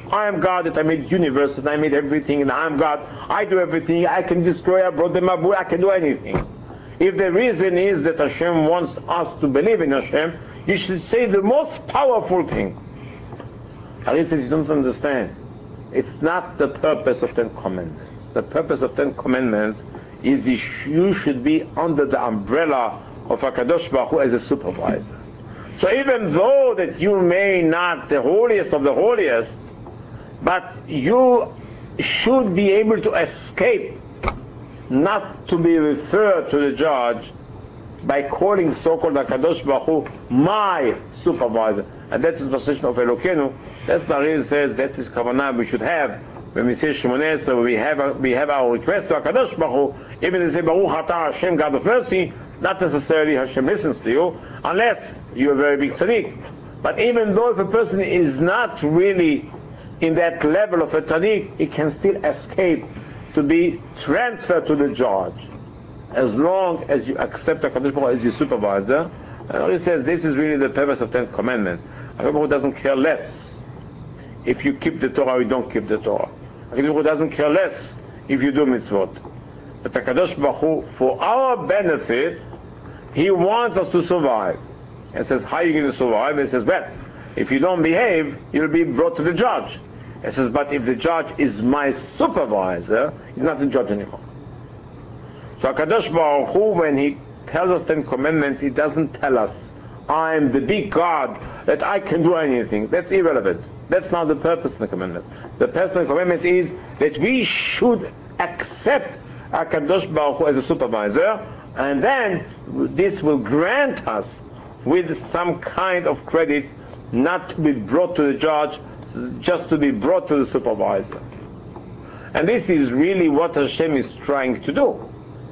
I am God, that I made universe, and I made everything, and I am God. I do everything. I can destroy, I brought them up, I can do anything. If the reason is that Hashem wants us to believe in Hashem, you should say the most powerful thing. Ari says, you don't understand. It's not the purpose of Ten Commandments. The purpose of Ten Commandments is you should be under the umbrella of HaKadosh Baruch Hu as a supervisor. So even though that you may not the holiest of the holiest, but you should be able to escape not to be referred to the judge by calling so-called HaKadosh Baruch Hu my supervisor. And that's the position of Elokeinu. That's the reason says that is kavanah we should have when we say Shemoneh Esrei, we have our request to HaKadosh Baruch Hu, even if they say Baruch Atah Hashem, God of mercy, not necessarily Hashem listens to you, unless you're a very big tzaddik. But even though if a person is not really in that level of a tzaddik, he can still escape to be transferred to the judge, as long as you accept HaKadosh Baruch Hu as your supervisor. And he says this is really the purpose of Ten Commandments. HaKadosh Baruch Hu doesn't care less if you keep the Torah or you don't keep the Torah. HaKadosh Baruch Hu doesn't care less if you do mitzvot. But HaKadosh Baruch Hu, for our benefit, He wants us to survive. And says, how are you going to survive? And he says, well, if you don't behave, you'll be brought to the judge. He says, but if the judge is my supervisor, he's not the judge anymore. So HaKadosh Baruch Hu, when He tells us Ten Commandments, He doesn't tell us, I'm the big God, that I can do anything. That's irrelevant. That's not the purpose of the commandments. The purpose of the commandments is that we should accept HaKadosh Baruch Hu as a supervisor, and then this will grant us with some kind of credit not to be brought to the judge, just to be brought to the supervisor. And this is really what Hashem is trying to do.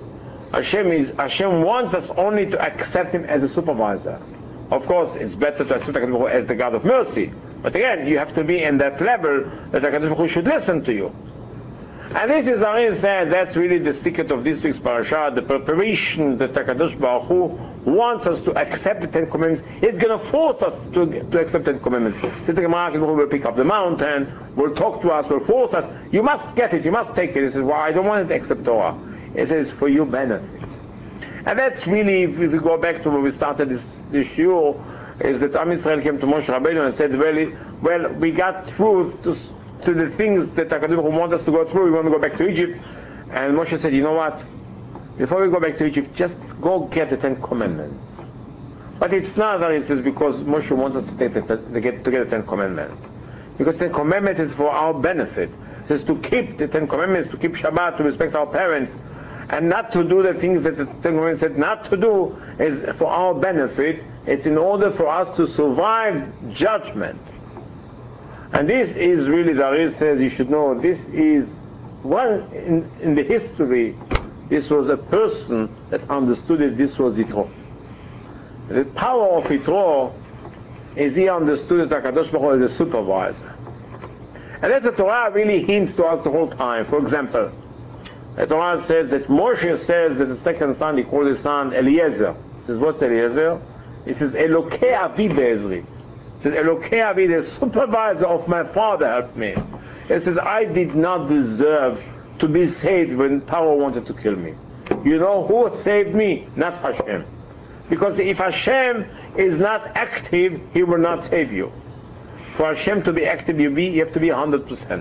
Hashem wants us only to accept Him as a supervisor. Of course, it's better to accept HaKadosh Baruch Hu as the God of mercy. But again, you have to be in that level that HaKadosh Baruch Hu should listen to you. And this is, Ari said, that's really the secret of this week's parasha, the preparation that HaKadosh Baruch Hu wants us to accept the Ten Commandments. He's going to force us to accept the Ten Commandments. This the Gemara will pick up the mountain, will talk to us, will force us. You must get it, you must take it. He says, well, I don't want to accept Torah. He says, for your benefit. And that's really, if we go back to where we started this shiur, is that Am Yisrael came to Moshe Rabbeinu and said, well, we got through to the things that HaKadosh Baruch Hu wants us to go through. We want to go back to Egypt. And Moshe said, you know what? Before we go back to Egypt, just go get the Ten Commandments. But it's not that, he says, because Moshe wants us to get the Ten Commandments. Because the Ten Commandments is for our benefit. It says to keep the Ten Commandments, to keep Shabbat, to respect our parents, and not to do the things that the Ten Commandments said not to do is for our benefit. It's in order for us to survive judgment. And this is really, the Ari says, you should know, this is one in the history, this was a person that understood it, this was Yitro. The power of Yitro is he understood that HaKadosh Baruch Hu is a supervisor. And as the Torah really hints to us the whole time. For example, the Torah says that Moshe says that the second son, he called his son Eliezer. He says, what's Eliezer? He says, Elokei Avi Be'ezri. He says, Elokei Avi, the supervisor of my father, helped me. He says, I did not deserve to be saved when Paro wanted to kill me. You know who saved me? Not Hashem. Because if Hashem is not active, He will not save you. For Hashem to be active, you have to be 100%.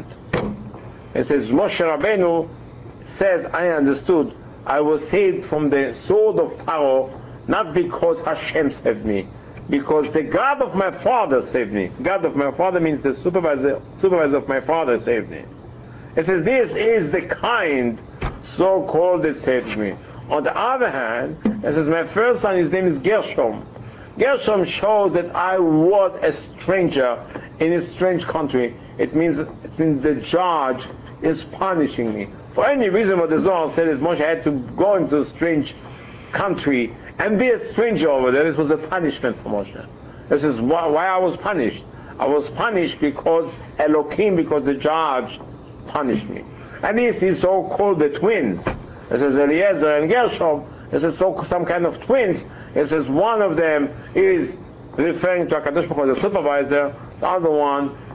It says, Moshe Rabbeinu says, I understood, I was saved from the sword of Pharaoh, not because Hashem saved me, because the God of my father saved me. God of my father means the supervisor of my father saved me. It says, this is the kind, so-called, that saved me. On the other hand, it says, my first son, his name is Gershom. Gershom shows that I was a stranger in a strange country. It means the judge is punishing me. For any reason what the Zohar said that Moshe had to go into a strange country and be a stranger over there, this was a punishment for Moshe. This is why I was punished. I was punished because Elohim, because the judge punished me. And this is so-called the twins. This is Eliezer and Gershom. This is some kind of twins. It says one of them is referring to HaKadosh Baruch Hu as a supervisor, the other one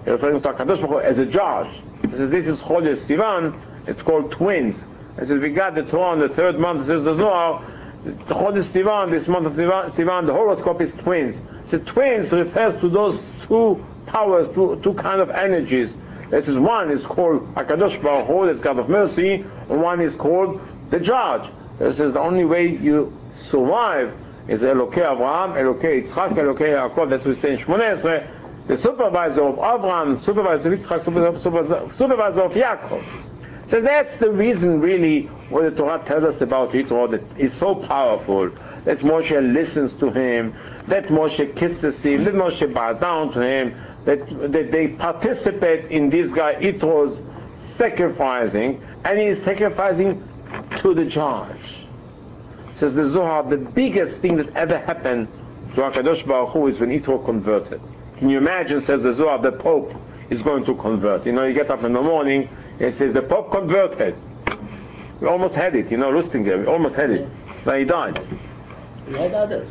referring to HaKadosh Baruch Hu as a judge. He says this is Chodesh Sivan, it's called twins. He says we got the Torah on the third month, says the Zohar, the Chodesh Sivan, this month of Sivan, the horoscope is twins. So twins refers to those two powers, two kind of energies. This is one is called HaKadosh Baruch Hu, that's God of mercy, and one is called the judge. This is the only way you survive is Elokei Avraham, Elokei Yitzchak, Elokei Yaakov. That's what we say in Shmoneh Esrei, the supervisor of Avraham, supervisor of Yitzchak, supervisor of Yaakov. So that's the reason really what the Torah tells us about Yitro, that is so powerful, that Moshe listens to him, that Moshe kisses him, that Moshe bows down to him, that they participate in this guy Yitro's sacrificing, and he is sacrificing to the judge. Says the Zohar, the biggest thing that ever happened to HaKadosh Baruch Hu is when Yitro converted. Can you imagine, says the Zohar, the Pope is going to convert. You know, you get up in the morning, and says the Pope converted. We almost had it, you know, Rustinger, we almost had it. But he died. We had others.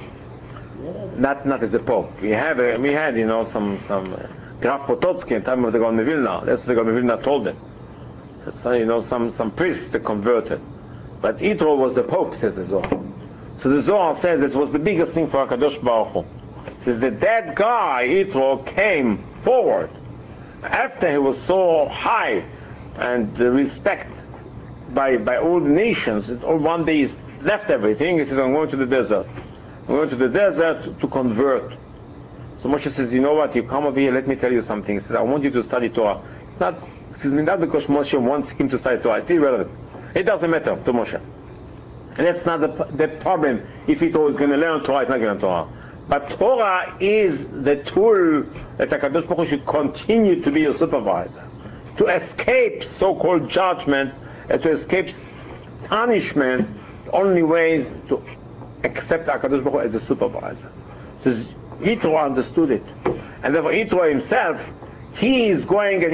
Not as the Pope. We had, you know, some Graf Potocki in time of the Gaon Vilna. That's what the Gaon Vilna told them. So, you know, some priests that converted. But Yitro was the Pope, says the Zohar. So the Zohar says this was the biggest thing for HaKadosh Baruch Hu. It says that guy, Yitro, came forward after he was so high and respect by all the nations. One day he left everything. He says, I'm going to the desert. I'm going to the desert to convert. So Moshe says, you know what, you come over here, let me tell you something. He says, I want you to study Torah. Not because Moshe wants him to study Torah. It's irrelevant. It doesn't matter to Moshe. And that's not the problem. If he is going to learn Torah, he's not going to learn Torah. But Torah is the tool that HaKadosh Baruch Hu should continue to be your supervisor. To escape so-called judgment and to escape punishment, the only way is to accept HaKadosh Baruch Hu as a supervisor. Says Yitro understood it. And therefore Yitro himself, he's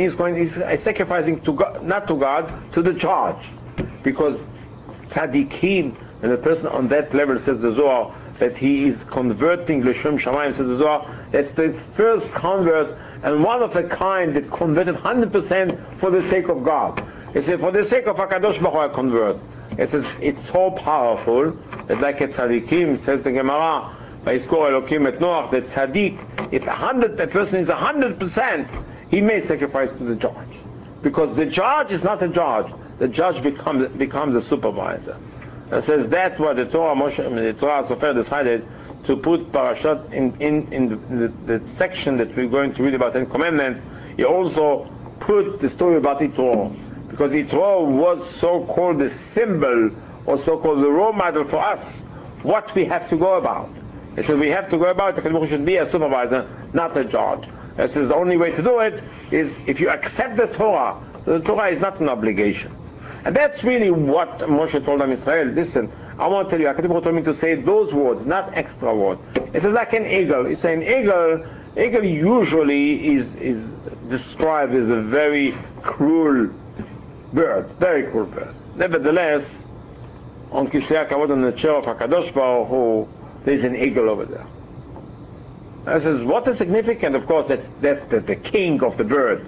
sacrificing to God, not to God, to the judge. Because tzaddikim, and the person on that level, says the Zohar, that he is converting L'Shem Shamayim, says the Zohar, that's the first convert and one of a kind that converted 100% for the sake of God. He said, for the sake of HaKadosh Baruch Hu I convert. He says, it's so powerful that like a tzaddikim, says the Gemara, Vayizkor Elokim et Noach, that tzaddik, if a person is 100%, he may sacrifice to the judge. Because the judge is not a judge. The judge becomes a supervisor. It says that's what the Torah Sofer decided to put Parashat in the section that we're going to read about Ten Commandments. He also put the story about Yitro, because Yitro was so-called the symbol, or so-called the role model for us, what we have to go about. He said we have to go about, the Kadosh should be a supervisor, not a judge. He says the only way to do it is if you accept the Torah. So the Torah is not an obligation. And that's really what Moshe told them, Israel, listen, I want to tell you, HaKadosh told me to say those words, not extra words. It says like an eagle. It's an eagle usually is described as a very cruel bird, very cruel bird. Nevertheless, on Kisei HaKavod, on the chair of HaKadosh Baruch Hu, there's an eagle over there. And says, what is significant? Of course, that's the king of the birds.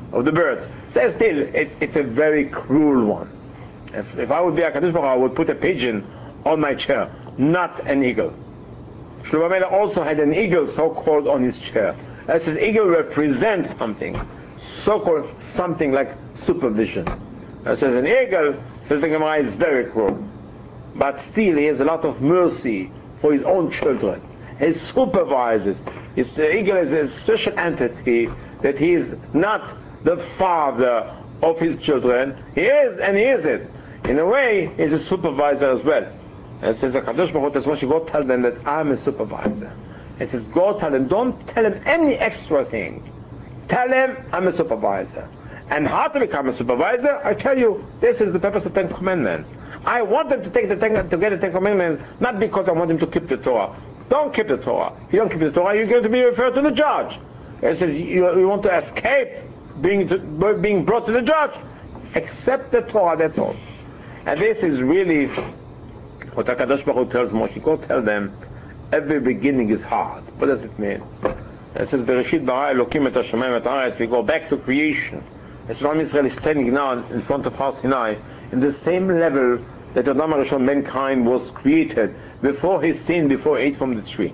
Says still, it's a very cruel one. If I would be HaKadosh Baruch Hu, I would put a pigeon on my chair, not an eagle. Shlomo Melech also had an eagle so-called on his chair. That says eagle represents something, so-called something like supervision. That says an eagle, says the Gemara, is very cruel. But still he has a lot of mercy for his own children. He supervises. His eagle is a special entity that he is not the father of his children. He is, and he is it. In a way, he's a supervisor as well. And it says, HaKadosh Baruch Hu says, go tell them that I'm a supervisor. It says, go tell them, don't tell them any extra thing. Tell them I'm a supervisor. And how to become a supervisor? I tell you, this is the purpose of Ten Commandments. I want them to get the Ten Commandments, not because I want them to keep the Torah. Don't keep the Torah. If you don't keep the Torah, you're going to be referred to the judge. It says you want to escape being brought to the judge. Accept the Torah, that's all. And this is really what HaKadosh Baruch Hu tells Moshe. Go tell them, every beginning is hard. What does it mean? It says, Bereshit bara Elokim et hashamayim et haaretz. We go back to creation. As Ram Israel is standing now in front of Har Sinai, in the same level that Adam HaRishon, mankind, was created before his sin, before he ate from the tree.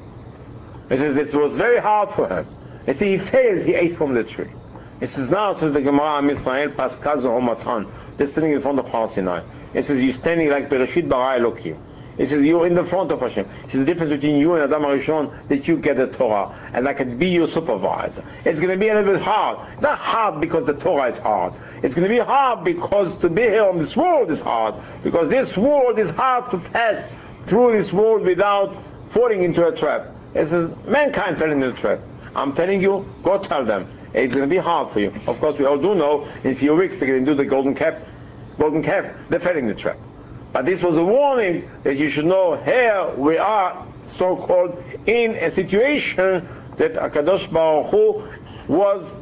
It says it was very hard for him. It says he failed, he ate from the tree. It says now, says the Gemara, Am Yisrael Paskaz Matan. They're standing in front of Har Sinai. It says you're standing like Bereshit bara Elokim. It says you're in the front of Hashem. It says the difference between you and Adam HaRishon, that you get the Torah and I can be your supervisor. It's going to be a little bit hard. Not hard because the Torah is hard. It's going to be hard because to be here on this world is hard. Because this world is hard to pass through this world without falling into a trap. It says mankind fell into a trap. I'm telling you, go tell them. It's going to be hard for you. Of course, we all do know in a few weeks they're going to do the golden calf. They're fell in the trap. But this was a warning that you should know, here we are so-called in a situation that HaKadosh Baruch Hu was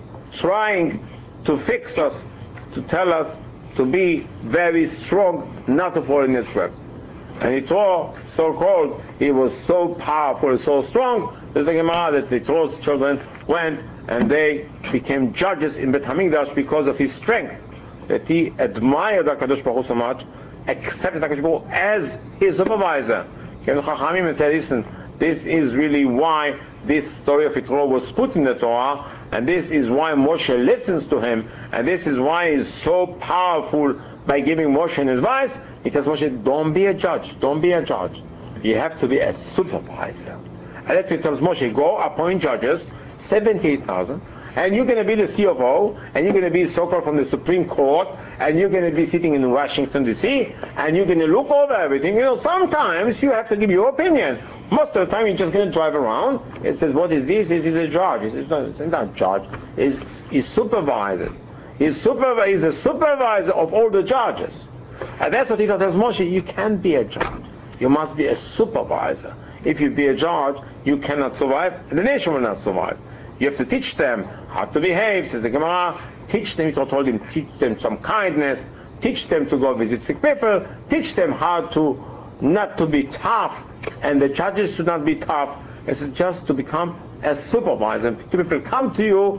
trying to fix us, to tell us to be very strong, not to fall in the trap. And Yitro, so-called, he was so powerful, so strong, there's the Gemara that Yitro's children went and they became judges in Bet HaMikdash because of his strength, that he admired HaKadosh Baruch Hu so much, accepted HaKadosh Baruch Hu as his supervisor. Came to Chachamim and said, listen, this is really why this story of Yitro was put in the Torah, and this is why Moshe listens to him, and this is why he's so powerful by giving Moshe an advice. He tells Moshe, don't be a judge, don't be a judge. You have to be a supervisor. And that's what he tells Moshe, go appoint judges, 78,000, and you're going to be the CFO, and you're going to be so-called from the Supreme Court, and you're going to be sitting in Washington, D.C., and you're going to look over everything. You know, sometimes you have to give your opinion. Most of the time, you're just going to drive around. It says, what is this? He's a judge. It's not a judge. He's supervisors. He's a supervisor of all the judges. And that's what he tells Moshe, you can't be a judge. You must be a supervisor. If you be a judge, you cannot survive, and the nation will not survive. You have to teach them how to behave, says the Gemara. Teach them, God told him, teach them some kindness, teach them to go visit sick people, teach them how to not to be tough, and the judges should not be tough. It's just to become a supervisor. People come to you,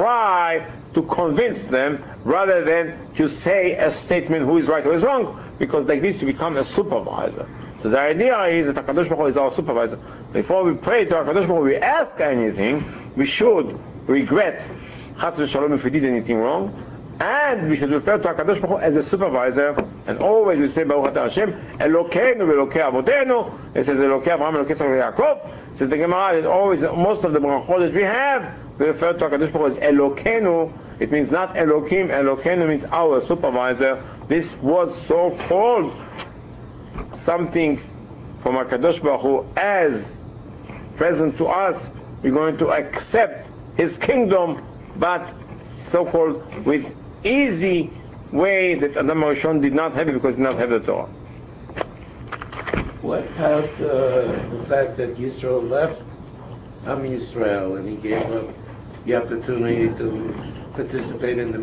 try to convince them, rather than to say a statement who is right or is wrong, because like this you become a supervisor. So the idea is that HaKadosh Baruch Hu is our supervisor. Before we pray to HaKadosh Baruch Hu, we ask anything, we should regret Chas v'Shalom if we did anything wrong, and we should refer to HaKadosh Baruch Hu as a supervisor, and always we say Baruch Atah Hashem, Elokeinu v'Elokei Avotenu. It says Elokei Avraham, Elokei Yitzchak v'Yaakov. It says the Gemara that always, most of the brachot that we have, we refer to HaKadosh Baruch Hu as Elokeinu. It means not Elokim, Elokeinu means our supervisor. This was so called something from HaKadosh Baruch Hu as present to us. We're going to accept his kingdom, but so-called with easy way that Adam HaRishon did not have it because he did not have the Torah. What about the fact that Yisrael left Am Yisrael and he gave up the opportunity to participate in the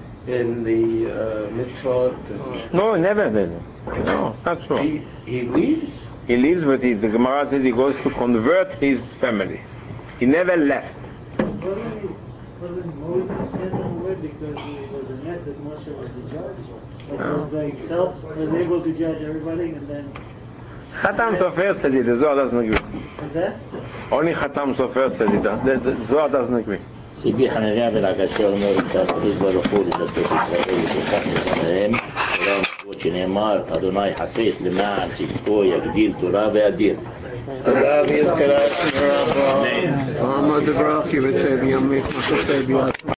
mitzvot? No, never did. No, it's not true. He leaves? He leaves, but the Gemara says he goes to convert his family. He never left. Wasn't Moses sent him away because he was a net that Moshe was the judge? Like was by himself, was able to judge everybody, and then... Khatam Sofer says it, the Zohar doesn't agree. Is that? Only Khatam Sofer says it, the Zohar doesn't agree. רבי חנניה בן עקשיא אומר שהקדוש ברוך הוא לשתף ישראל וכך לפניהם, ולא המצוות שנאמר, אדוני חפץ למען צדקו יגדיל תורה ואדיר. תודה ויזכרה. אמן.